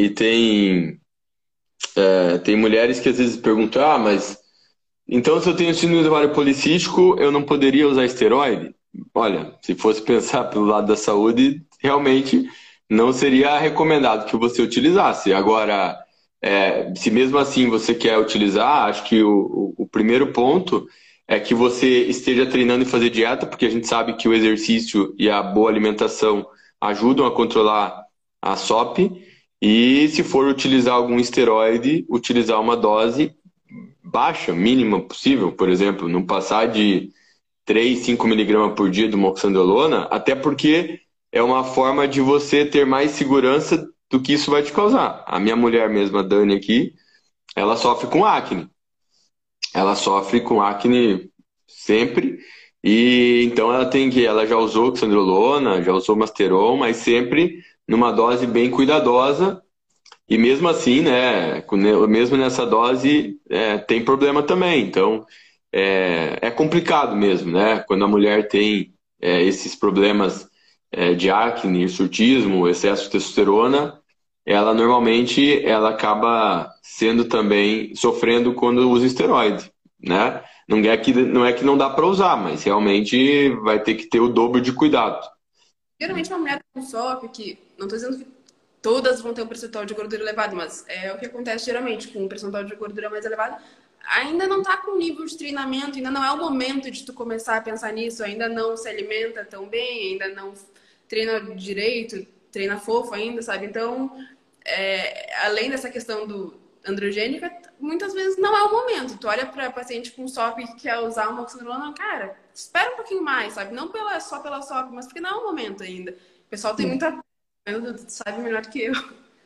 tem mulheres que às vezes perguntam, mas então se eu tenho síndrome do ovário policístico, eu não poderia usar esteroide? Olha, se fosse pensar pelo lado da saúde, realmente não seria recomendado que você utilizasse. Agora, se mesmo assim você quer utilizar, acho que o primeiro ponto é que você esteja treinando e fazer dieta, porque a gente sabe que o exercício e a boa alimentação ajudam a controlar a SOP. E se for utilizar algum esteroide, utilizar uma dose baixa, mínima possível, por exemplo, não passar de 3, 5 miligramas por dia do moxandrolona, até porque é uma forma de você ter mais segurança do que isso vai te causar. A minha mulher mesma, a Dani aqui, ela sofre com acne. Ela sofre com acne sempre, e então ela já usou oxandrolona, já usou Masteron, mas sempre numa dose bem cuidadosa, e mesmo assim, né, mesmo nessa dose, tem problema também. Então, é complicado mesmo, né? Quando a mulher tem esses problemas de acne, hirsutismo, excesso de testosterona, ela normalmente ela acaba sendo também sofrendo quando usa esteroide, né? Não é que não dá para usar, mas realmente vai ter que ter o dobro de cuidado. Geralmente uma mulher com SOP, que não estou dizendo que todas vão ter um percentual de gordura elevado, mas é o que acontece geralmente com um percentual de gordura mais elevado, ainda não está com nível de treinamento, ainda não é o momento de tu começar a pensar nisso, ainda não se alimenta tão bem, ainda não treina direito, treina fofo ainda, sabe? Então, além dessa questão do androgênica, muitas vezes não é o momento. Tu olha para paciente com SOP que quer usar uma oxandrolona, cara, espera um pouquinho mais, sabe? Não só pela SOP, mas porque não é o momento ainda. O pessoal tem muita... Tu sabe melhor do que eu.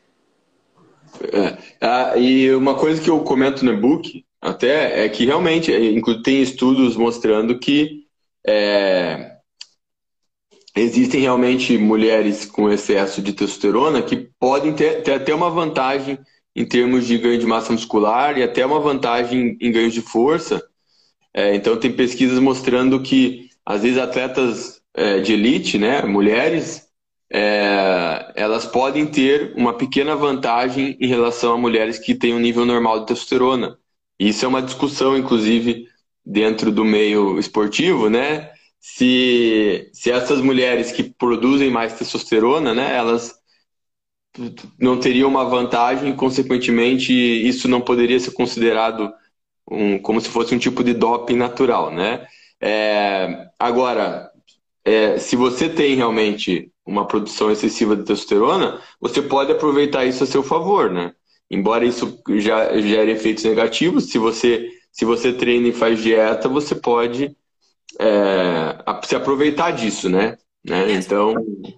E uma coisa que eu comento no e-book até é que realmente tem estudos mostrando que existem realmente mulheres com excesso de testosterona que podem ter até uma vantagem em termos de ganho de massa muscular e até uma vantagem em ganho de força. Então tem pesquisas mostrando que às vezes atletas de elite, né, mulheres, elas podem ter uma pequena vantagem em relação a mulheres que têm um nível normal de testosterona. E isso é uma discussão, inclusive, dentro do meio esportivo, né? Se essas mulheres que produzem mais testosterona, né, elas não teriam uma vantagem, consequentemente, isso não poderia ser considerado como se fosse um tipo de doping natural, né? Agora, se você tem realmente uma produção excessiva de testosterona, você pode aproveitar isso a seu favor, né? Embora isso já gere efeitos negativos, se você treina e faz dieta, você pode se aproveitar disso, né? Então,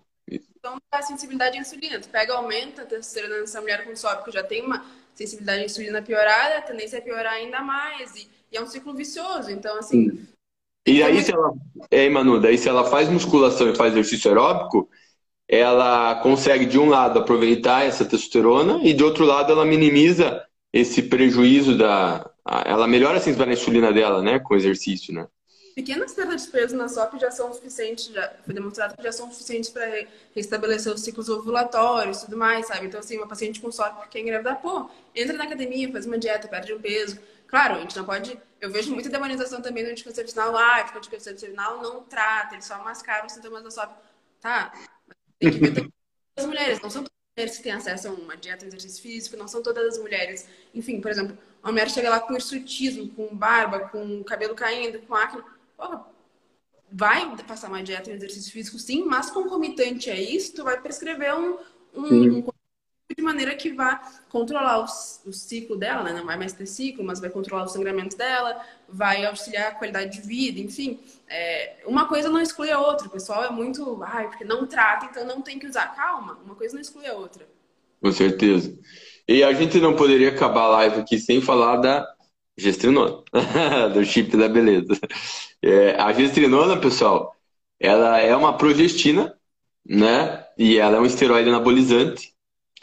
A sensibilidade à insulina. Tu pega, aumenta a testosterona nessa mulher com SOP, que já tem uma sensibilidade à insulina piorada, a tendência é piorar ainda mais. E é um ciclo vicioso. Então, assim... E aí, Manu, daí se ela faz musculação e faz exercício aeróbico, ela consegue, de um lado, aproveitar essa testosterona e, de outro lado, ela minimiza esse prejuízo ela melhora a sensibilidade à insulina dela, né, com o exercício, né? Pequenas perdas de peso na SOP já são suficientes, já foi demonstrado que já são suficientes para restabelecer os ciclos ovulatórios e tudo mais, sabe? Então, assim, uma paciente com SOP que quer engravidar, pô, entra na academia, faz uma dieta, perde um peso. Claro, a gente não pode... Eu vejo muita demonização também do anticoncepcional lá, que o anticoncepcional não trata, ele só mascara os sintomas da SOP. Tá, tem que ver também as mulheres, não são todas as mulheres que têm acesso a uma dieta e exercício físico, não são todas as mulheres. Enfim, por exemplo, uma mulher chega lá com hirsutismo, com barba, com cabelo caindo, com acne, porra, vai passar uma dieta e um exercício físico, sim, mas concomitante a isso, tu vai prescrever um de maneira que vá controlar o ciclo dela, né? Não vai mais ter ciclo, mas vai controlar o sangramento dela, vai auxiliar a qualidade de vida, enfim. Uma coisa não exclui a outra. O pessoal é muito, porque não trata, então não tem que usar. Calma, uma coisa não exclui a outra. Com certeza. E a gente não poderia acabar a live aqui sem falar da gestrinona, do chip da beleza. A gestrinona, pessoal, ela é uma progestina, né? E ela é um esteroide anabolizante.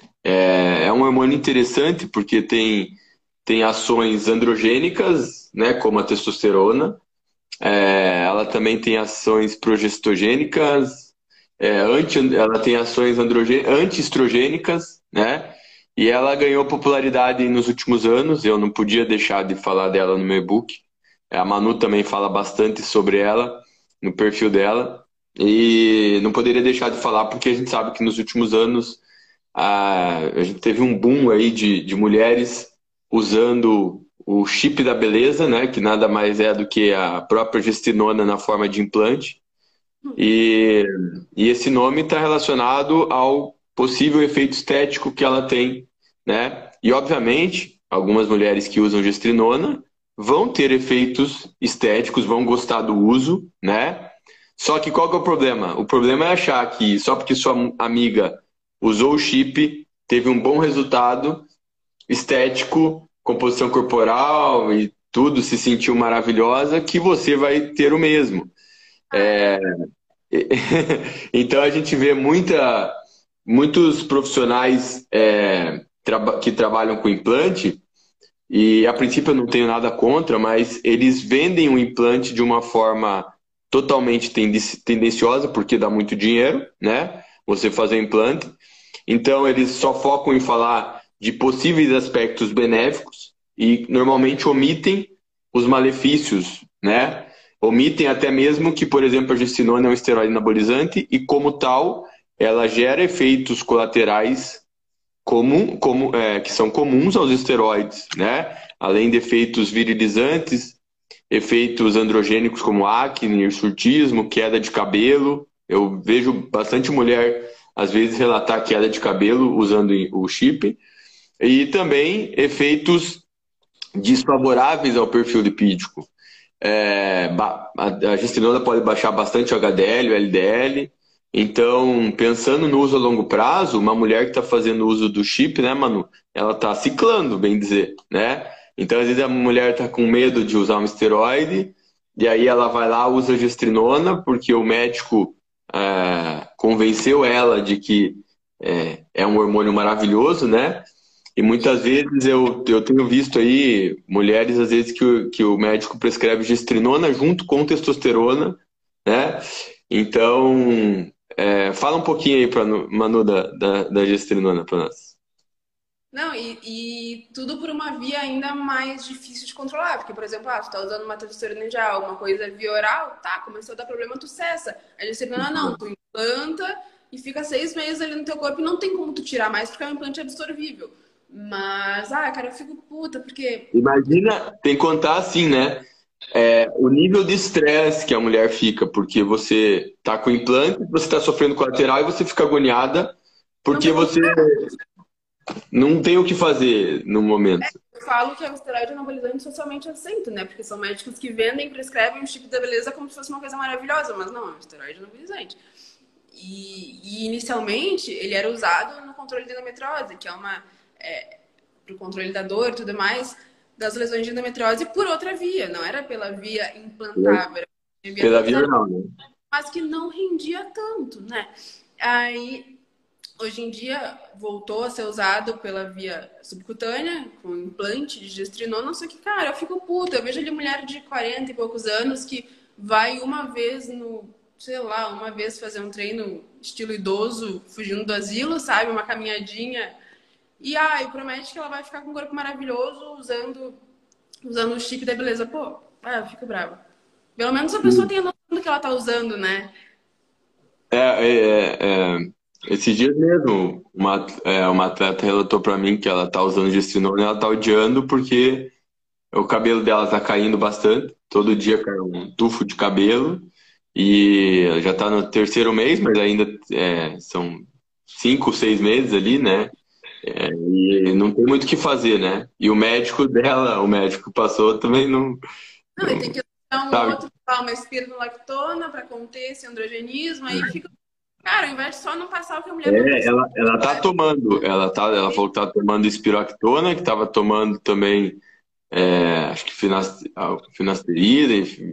É um hormônio interessante porque tem ações androgênicas, né, como a testosterona. Ela também tem ações progestogênicas, ela tem ações anti-estrogênicas, né? E ela ganhou popularidade nos últimos anos. Eu não podia deixar de falar dela no meu e-book. A Manu também fala bastante sobre ela no perfil dela. E não poderia deixar de falar porque a gente sabe que nos últimos anos a gente teve um boom aí de mulheres usando o chip da beleza, né, que nada mais é do que a própria gestinona na forma de implante. E esse nome está relacionado ao possível efeito estético que ela tem, né? E, obviamente, algumas mulheres que usam gestrinona vão ter efeitos estéticos, vão gostar do uso, né? Só que qual que é o problema? O problema é achar que só porque sua amiga usou o chip, teve um bom resultado estético, composição corporal e tudo, se sentiu maravilhosa, que você vai ter o mesmo. Então a gente vê muitos profissionais que trabalham com implante, e a princípio eu não tenho nada contra, mas eles vendem o implante de uma forma totalmente tendenciosa, porque dá muito dinheiro, né? Você fazer implante. Então eles só focam em falar de possíveis aspectos benéficos e normalmente omitem os malefícios, né? Omitem até mesmo que, por exemplo, a gestinona é um esteroide anabolizante e, como tal, ela gera efeitos colaterais que são comuns aos esteroides, né? Além de efeitos virilizantes, efeitos androgênicos como acne, hirsutismo, queda de cabelo. Eu vejo bastante mulher, às vezes, relatar queda de cabelo usando o chip. E também efeitos desfavoráveis ao perfil lipídico. A gestrinona pode baixar bastante o HDL, o LDL. Então, pensando no uso a longo prazo, uma mulher que está fazendo uso do chip, né, Manu? Ela está ciclando, bem dizer, né? Então, às vezes a mulher está com medo de usar um esteroide, e aí ela vai lá, usa a gestrinona, porque o médico convenceu ela de que é um hormônio maravilhoso, né? E muitas vezes eu tenho visto aí mulheres, às vezes, que o médico prescreve gestrinona junto com testosterona, né? Então, fala um pouquinho aí, Manu, da gestrinona para nós. Não, e tudo por uma via ainda mais difícil de controlar. Porque, por exemplo, tu tá usando uma testosterona já, alguma coisa via oral, tá, começou a dar problema, tu cessa. A gestrinona não, tu implanta e fica 6 meses ali no teu corpo e não tem como tu tirar mais porque é um implante absorvível. Mas, cara, eu fico puta, porque. Imagina, tem que contar assim, né? O nível de estresse que a mulher fica, porque você tá com implante, você tá sofrendo colateral e você fica agoniada Não porque tem como. você não tem o que fazer no momento. Eu falo que é o esteroide anabolizante socialmente aceito, né? Porque são médicos que vendem e prescrevem o chip da beleza como se fosse uma coisa maravilhosa, mas não, é um esteroide anabolizante. E inicialmente ele era usado no controle de endometriose, que é para o controle da dor e tudo mais, das lesões de endometriose por outra via, não era pela via implantável, era via Pela via transdermal, oral, né? mas que não rendia tanto, né? Aí hoje em dia voltou a ser usado pela via subcutânea, com implante de gestrinona, só que, cara, eu fico puta. Eu vejo ali mulher de 40 e poucos anos que vai uma vez sei lá, uma vez fazer um treino estilo idoso, fugindo do asilo, sabe? Uma caminhadinha. E promete que ela vai ficar com um corpo maravilhoso usando o chip da beleza. Pô, eu fico brava. Pelo menos a pessoa tem a noção do que ela tá usando, né? É, é, é, Esses dias mesmo, uma atleta relatou pra mim que ela tá usando gestrinona e ela tá odiando porque o cabelo dela tá caindo bastante. Todo dia cai um tufo de cabelo. E ela já tá no terceiro mês, mas ainda são 5, 6 meses ali, né? E não tem muito o que fazer, né? E o médico dela, o médico que passou também não, Não, e tem que usar um sabe? outro, uma espironolactona para conter esse androgenismo, aí fica. Cara, ao invés de só não passar o que a mulher não precisa. Ela tá tomando, ela falou que tá tomando espiroquetona, que tava tomando também, acho que finasterida,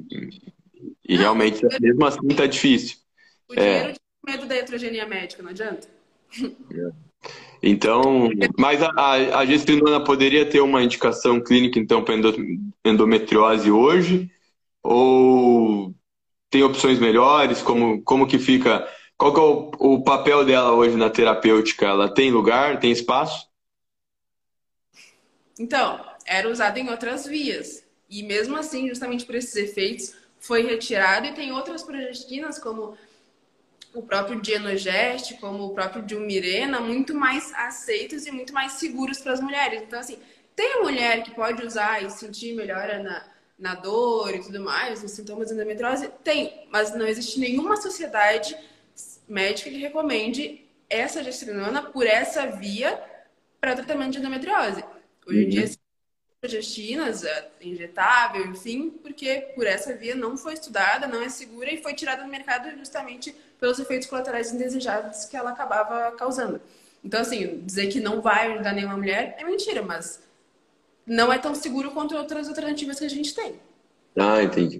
e Não, realmente, mesmo assim, tá difícil. o É, dinheiro de medo da heterogeneia médica, não adianta. então, mas a gestrinona poderia ter uma indicação clínica, então, para endometriose hoje? Ou tem opções melhores? Como que fica? Qual que é o papel dela hoje na terapêutica? Ela tem lugar, tem espaço? Então, era usado em outras vias. E mesmo assim, justamente por esses efeitos, foi retirado. E tem outras progestinas, como o próprio Dienogest, como o próprio Dilmirena, muito mais aceitos e muito mais seguros para as mulheres. Então, assim, tem mulher que pode usar e sentir melhora na dor e tudo mais, nos sintomas de endometriose? Tem, mas não existe nenhuma sociedade médica que recomende essa gestrinona por essa via para tratamento de endometriose. Hoje em dia, Uhum. esse progestinas, injetável, enfim, porque por essa via não foi estudada, não é segura e foi tirada do mercado justamente pelos efeitos colaterais indesejáveis que ela acabava causando. Então, assim, dizer que não vai ajudar nenhuma mulher é mentira, mas não é tão seguro quanto outras alternativas que a gente tem. Ah, entendi.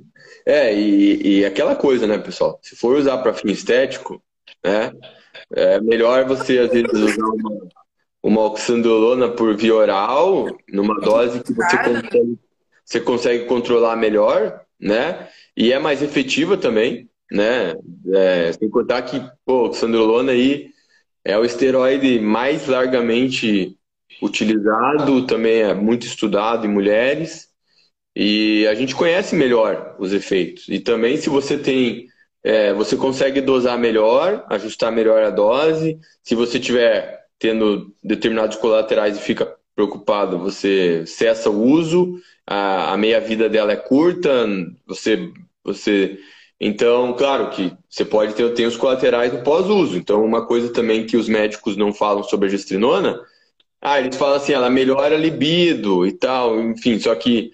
E aquela coisa, né, pessoal? Se for usar para fim estético, né, é melhor você, às vezes, usar uma oxandrolona por via oral, numa dose que você consegue controlar melhor, né? E é mais efetiva também, né? Sem contar que, pô, oxandrolona aí é o esteroide mais largamente utilizado, também é muito estudado em mulheres. E a gente conhece melhor os efeitos. E também se você tem, você consegue dosar melhor, ajustar melhor a dose. Se você tiver tendo determinados colaterais e fica preocupado, você cessa o uso. A meia-vida dela é curta. Você, então, claro que você pode ter tem os colaterais no pós-uso. Então, uma coisa também que os médicos não falam sobre a gestrinona, eles falam assim, ela melhora a libido e tal, enfim, só que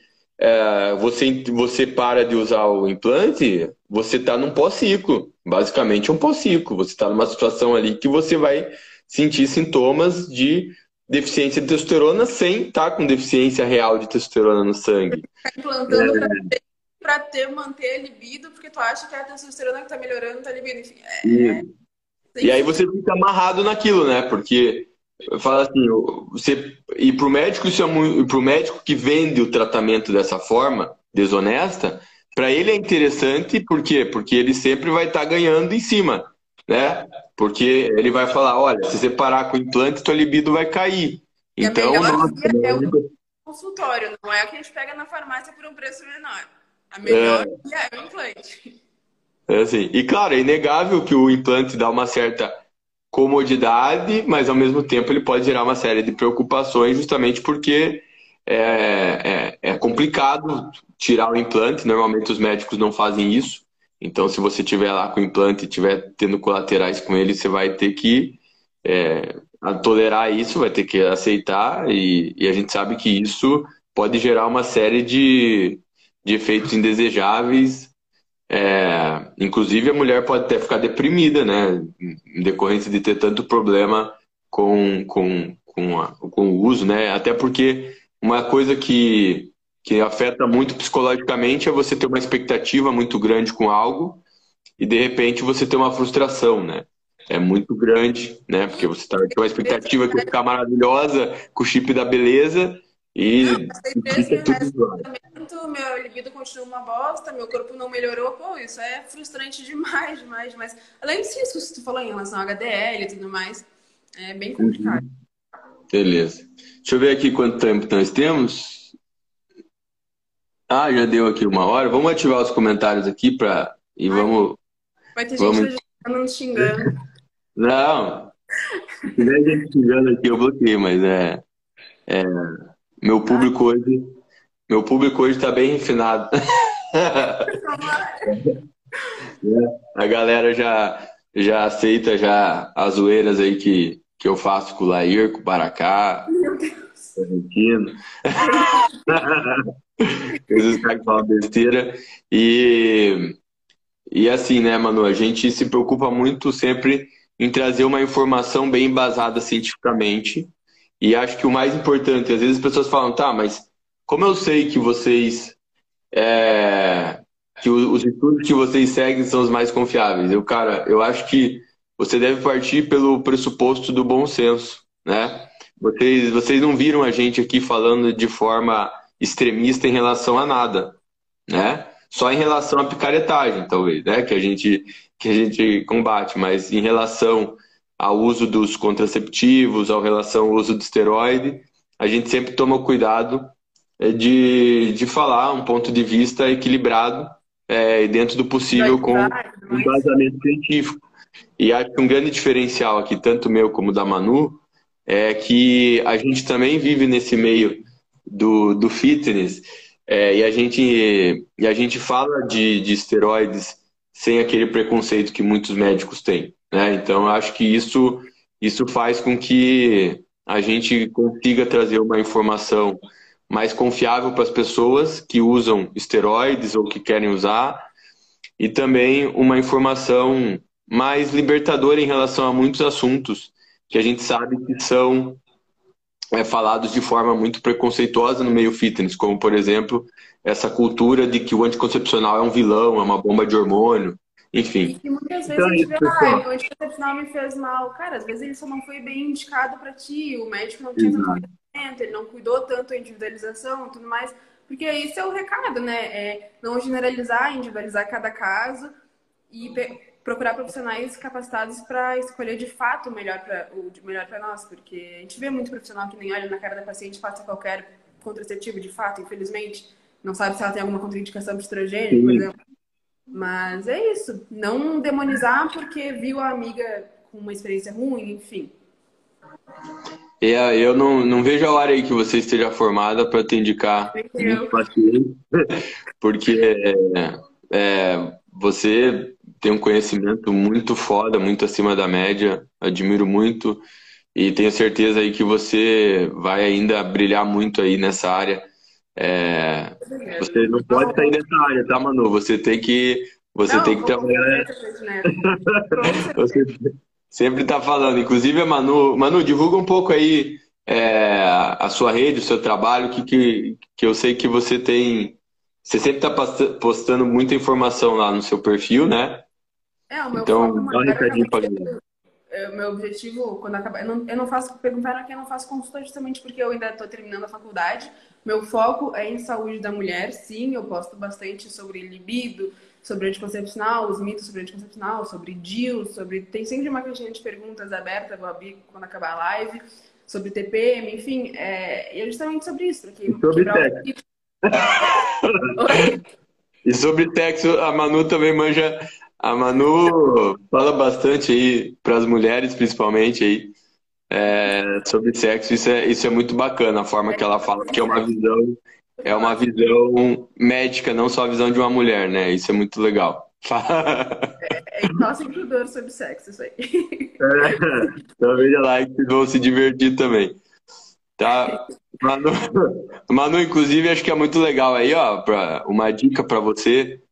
você para de usar o implante, você está num pós-ciclo. Basicamente é um pós-ciclo. Você está numa situação ali que você vai sentir sintomas de deficiência de testosterona sem estar com deficiência real de testosterona no sangue. Tá implantando para manter a libido, porque tu acha que a testosterona que tá melhorando tá libido. Enfim, e aí você fica amarrado naquilo, né? Porque fala assim, você e para o médico isso é muito, para o médico que vende o tratamento dessa forma desonesta, para ele é interessante, por quê? Porque ele sempre vai estar ganhando em cima, né? Porque ele vai falar, olha, se você parar com o implante, tua libido vai cair. Então, a melhor via é o consultório, não é o que a gente pega na farmácia por um preço menor. A melhor via é o implante. Assim, e claro, é inegável que o implante dá uma certa comodidade, mas ao mesmo tempo ele pode gerar uma série de preocupações, justamente porque é complicado tirar o implante. Normalmente os médicos não fazem isso. Então, se você tiver lá com o implante e estiver tendo colaterais com ele, você vai ter que tolerar isso, vai ter que aceitar, e a gente sabe que isso pode gerar uma série de efeitos indesejáveis. Inclusive a mulher pode até ficar deprimida, né? Em decorrência de ter tanto problema com o uso, né? Até porque uma coisa que afeta muito psicologicamente é você ter uma expectativa muito grande com algo e de repente você ter uma frustração, né? É muito grande, né? Porque você tá com uma expectativa que vai ficar maravilhosa, com o chip da beleza e fica tudo igual. Meu libido continua uma bosta, meu corpo não melhorou, pô, isso é frustrante demais, demais, demais. Além disso, que tu falou em relação ao HDL e tudo mais, é bem complicado. Beleza. Deixa eu ver aqui quanto tempo nós temos. Já deu aqui 1 hora. Vamos ativar os comentários aqui vamos. Vai ter gente nos xingando. Não. Se tiver gente xingando aqui, eu bloqueio, mas meu público hoje está bem refinado. A galera já aceita já as zoeiras aí que eu faço com o Lair, com o Baracá, com o Argentino. Esses caras que falam besteira. E assim, né, Manu, a gente se preocupa muito sempre em trazer uma informação bem embasada cientificamente. E acho que o mais importante, às vezes as pessoas falam, tá, mas como eu sei que vocês que os estudos que vocês seguem são os mais confiáveis? Eu acho que você deve partir pelo pressuposto do bom senso, né? Vocês não viram a gente aqui falando de forma extremista em relação a nada, né? Só em relação à picaretagem, talvez, né? Que a gente combate, mas em relação ao uso dos contraceptivos, ao relação ao uso do esteroide, a gente sempre toma o cuidado de falar um ponto de vista equilibrado dentro do possível com um embasamento científico. E acho que um grande diferencial aqui, tanto meu como da Manu, é que a gente também vive nesse meio do fitness e a gente fala de esteroides sem aquele preconceito que muitos médicos têm, né? Então, eu acho que isso faz com que a gente consiga trazer uma informação mais confiável para as pessoas que usam esteroides ou que querem usar, e também uma informação mais libertadora em relação a muitos assuntos que a gente sabe que são falados de forma muito preconceituosa no meio fitness, como, por exemplo, essa cultura de que o anticoncepcional é um vilão, é uma bomba de hormônio, enfim. E muitas vezes Então a é gente isso, vê, pessoal. o anticoncepcional me fez mal. Cara, às vezes ele só não foi bem indicado para ti, o médico não tinha tanto Exato. conhecimento, ele não cuidou tanto a individualização e tudo mais. Porque esse é o recado, né? É não generalizar, individualizar cada caso e procurar profissionais capacitados para escolher de fato o melhor para nós, porque a gente vê muito profissional que nem olha na cara da paciente e passa qualquer contraceptivo de fato, infelizmente. Não sabe se ela tem alguma contraindicação para estrogênio, por Sim. exemplo. Mas é isso. Não demonizar porque viu a amiga com uma experiência ruim, enfim. Eu não vejo a hora aí que você esteja formada para te indicar muito Eu. paciente, porque você tem um conhecimento muito foda, muito acima da média, admiro muito e tenho certeza aí que você vai ainda brilhar muito aí nessa área. Você não pode sair dessa área, tá, Manu? Você tem Não, que vou correr trabalhar. atrás dessa né? Com Você certeza. sempre tá falando. Inclusive, a Manu, divulga um pouco aí a sua rede, o seu trabalho, que eu sei que você tem. Você sempre tá postando muita informação lá no seu perfil, né? O meu foco Então, dá um maior acaba recadinho pra galera. o meu objetivo, quando acabar. Eu não faço. Perguntaram aqui, eu não faço consulta justamente porque eu ainda estou terminando a faculdade. Meu foco é em saúde da mulher, sim. Eu posto bastante sobre libido, sobre anticoncepcional, os mitos sobre anticoncepcional, sobre DIU, sobre. Tem sempre uma caixinha de perguntas aberta, vou abrir quando acabar a live, sobre TPM, enfim. E é justamente sobre isso, para E sobre quebrar os sexo. mitos. Oi? E sobre sexo, a Manu também manja. A Manu fala bastante aí, para as mulheres principalmente aí, sobre sexo. Isso é muito bacana, a forma que ela fala, porque é uma visão médica, não só a visão de uma mulher, né? Isso é muito legal. Só sempre dor sobre sexo, isso aí. Então veja lá que vocês vão se divertir também. Tá? Manu, Manu, inclusive, acho que é muito legal aí, ó, uma dica para você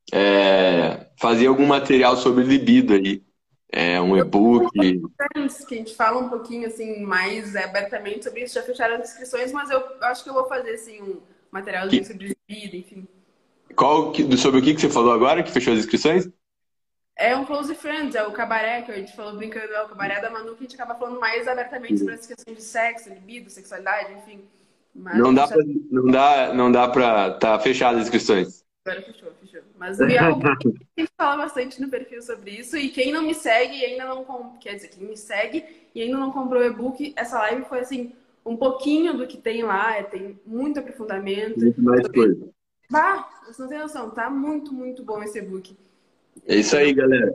fazer algum material sobre libido aí. Um e-book. Friends, que a gente fala um pouquinho assim mais abertamente sobre isso, já fecharam as inscrições, mas eu acho que eu vou fazer assim um materialzinho Que- sobre vida, enfim. sobre o que você falou agora, que fechou as inscrições? É um Close Friends, é o cabaré que a gente falou brincando, é o cabaré da Manu, que a gente acaba falando mais abertamente sobre as questões de sexo, libido, sexualidade, enfim. Mas a Não dá gente já pra, não dá pra tá fechado as inscrições. agora fechou. Mas o e-book a gente fala bastante no perfil sobre isso. E quem não me segue e ainda não quer dizer, quem me segue e ainda não comprou o e-book, essa live foi assim, um pouquinho do que tem lá, tem muito aprofundamento. Muito mais coisa. Bah, você não tem noção, tá muito, muito bom esse e-book. É isso E aí, galera.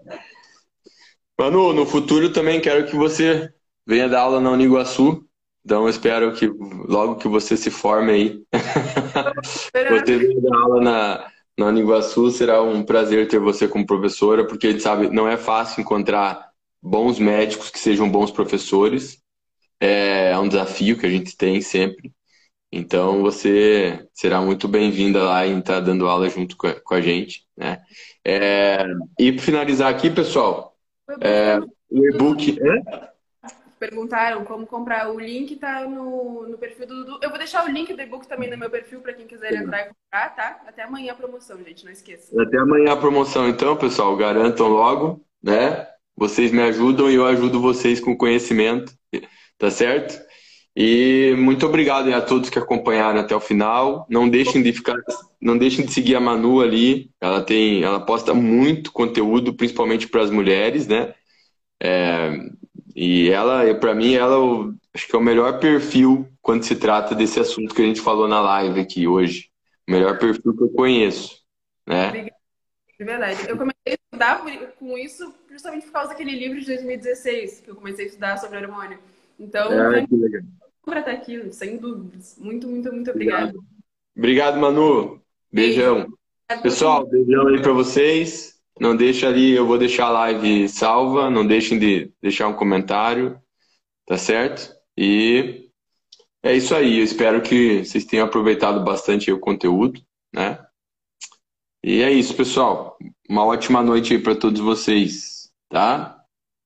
Manu, no futuro também quero que você venha dar aula na Uniguaçu. Então, eu espero que logo que você se forme aí, você esperando. venha dar aula na Uniguaçu. Será um prazer ter você como professora, porque a gente sabe, não é fácil encontrar bons médicos que sejam bons professores. É um desafio que a gente tem sempre. Então, você será muito bem-vinda lá em estar dando aula junto com a gente, né? E para finalizar aqui, pessoal, O e-book tá no. o e-book. Perguntaram como comprar. O link tá no perfil do Dudu. Eu vou deixar o link do e-book também no meu perfil para quem quiser entrar e comprar, tá? Até amanhã a promoção, gente, não esqueça. Até amanhã a promoção, então, pessoal. Garantam logo, né? Vocês me ajudam e eu ajudo vocês com conhecimento, tá certo? E muito obrigado a todos que acompanharam até o final. Não deixem de seguir a Manu ali. Ela posta muito conteúdo, principalmente para as mulheres, né? E para mim, acho que é o melhor perfil quando se trata desse assunto que a gente falou na live aqui hoje. O melhor perfil que eu conheço, né? Obrigada, de verdade. Eu comecei a estudar com isso justamente por causa daquele livro de 2016 que eu comecei a estudar sobre hormônio. Então, Ah, para mim, que legal. para estar aqui, sem dúvidas. Muito, muito, muito obrigada. Obrigado. Obrigado, Manu. Beijo. Beijão. Obrigada pelo Pessoal, convite. beijão aí para vocês. Não deixa ali, eu vou deixar a live salva. Não deixem de deixar um comentário, tá certo? E É isso aí, eu espero que vocês tenham aproveitado bastante aí o conteúdo, né? E é isso, pessoal. Uma ótima noite aí para todos vocês, tá?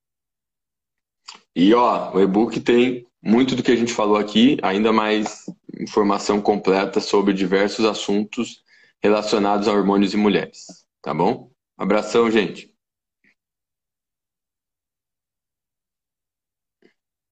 E ó, o e-book tem muito do que a gente falou aqui, ainda mais informação completa sobre diversos assuntos relacionados a hormônios e mulheres, tá bom? Abração, gente.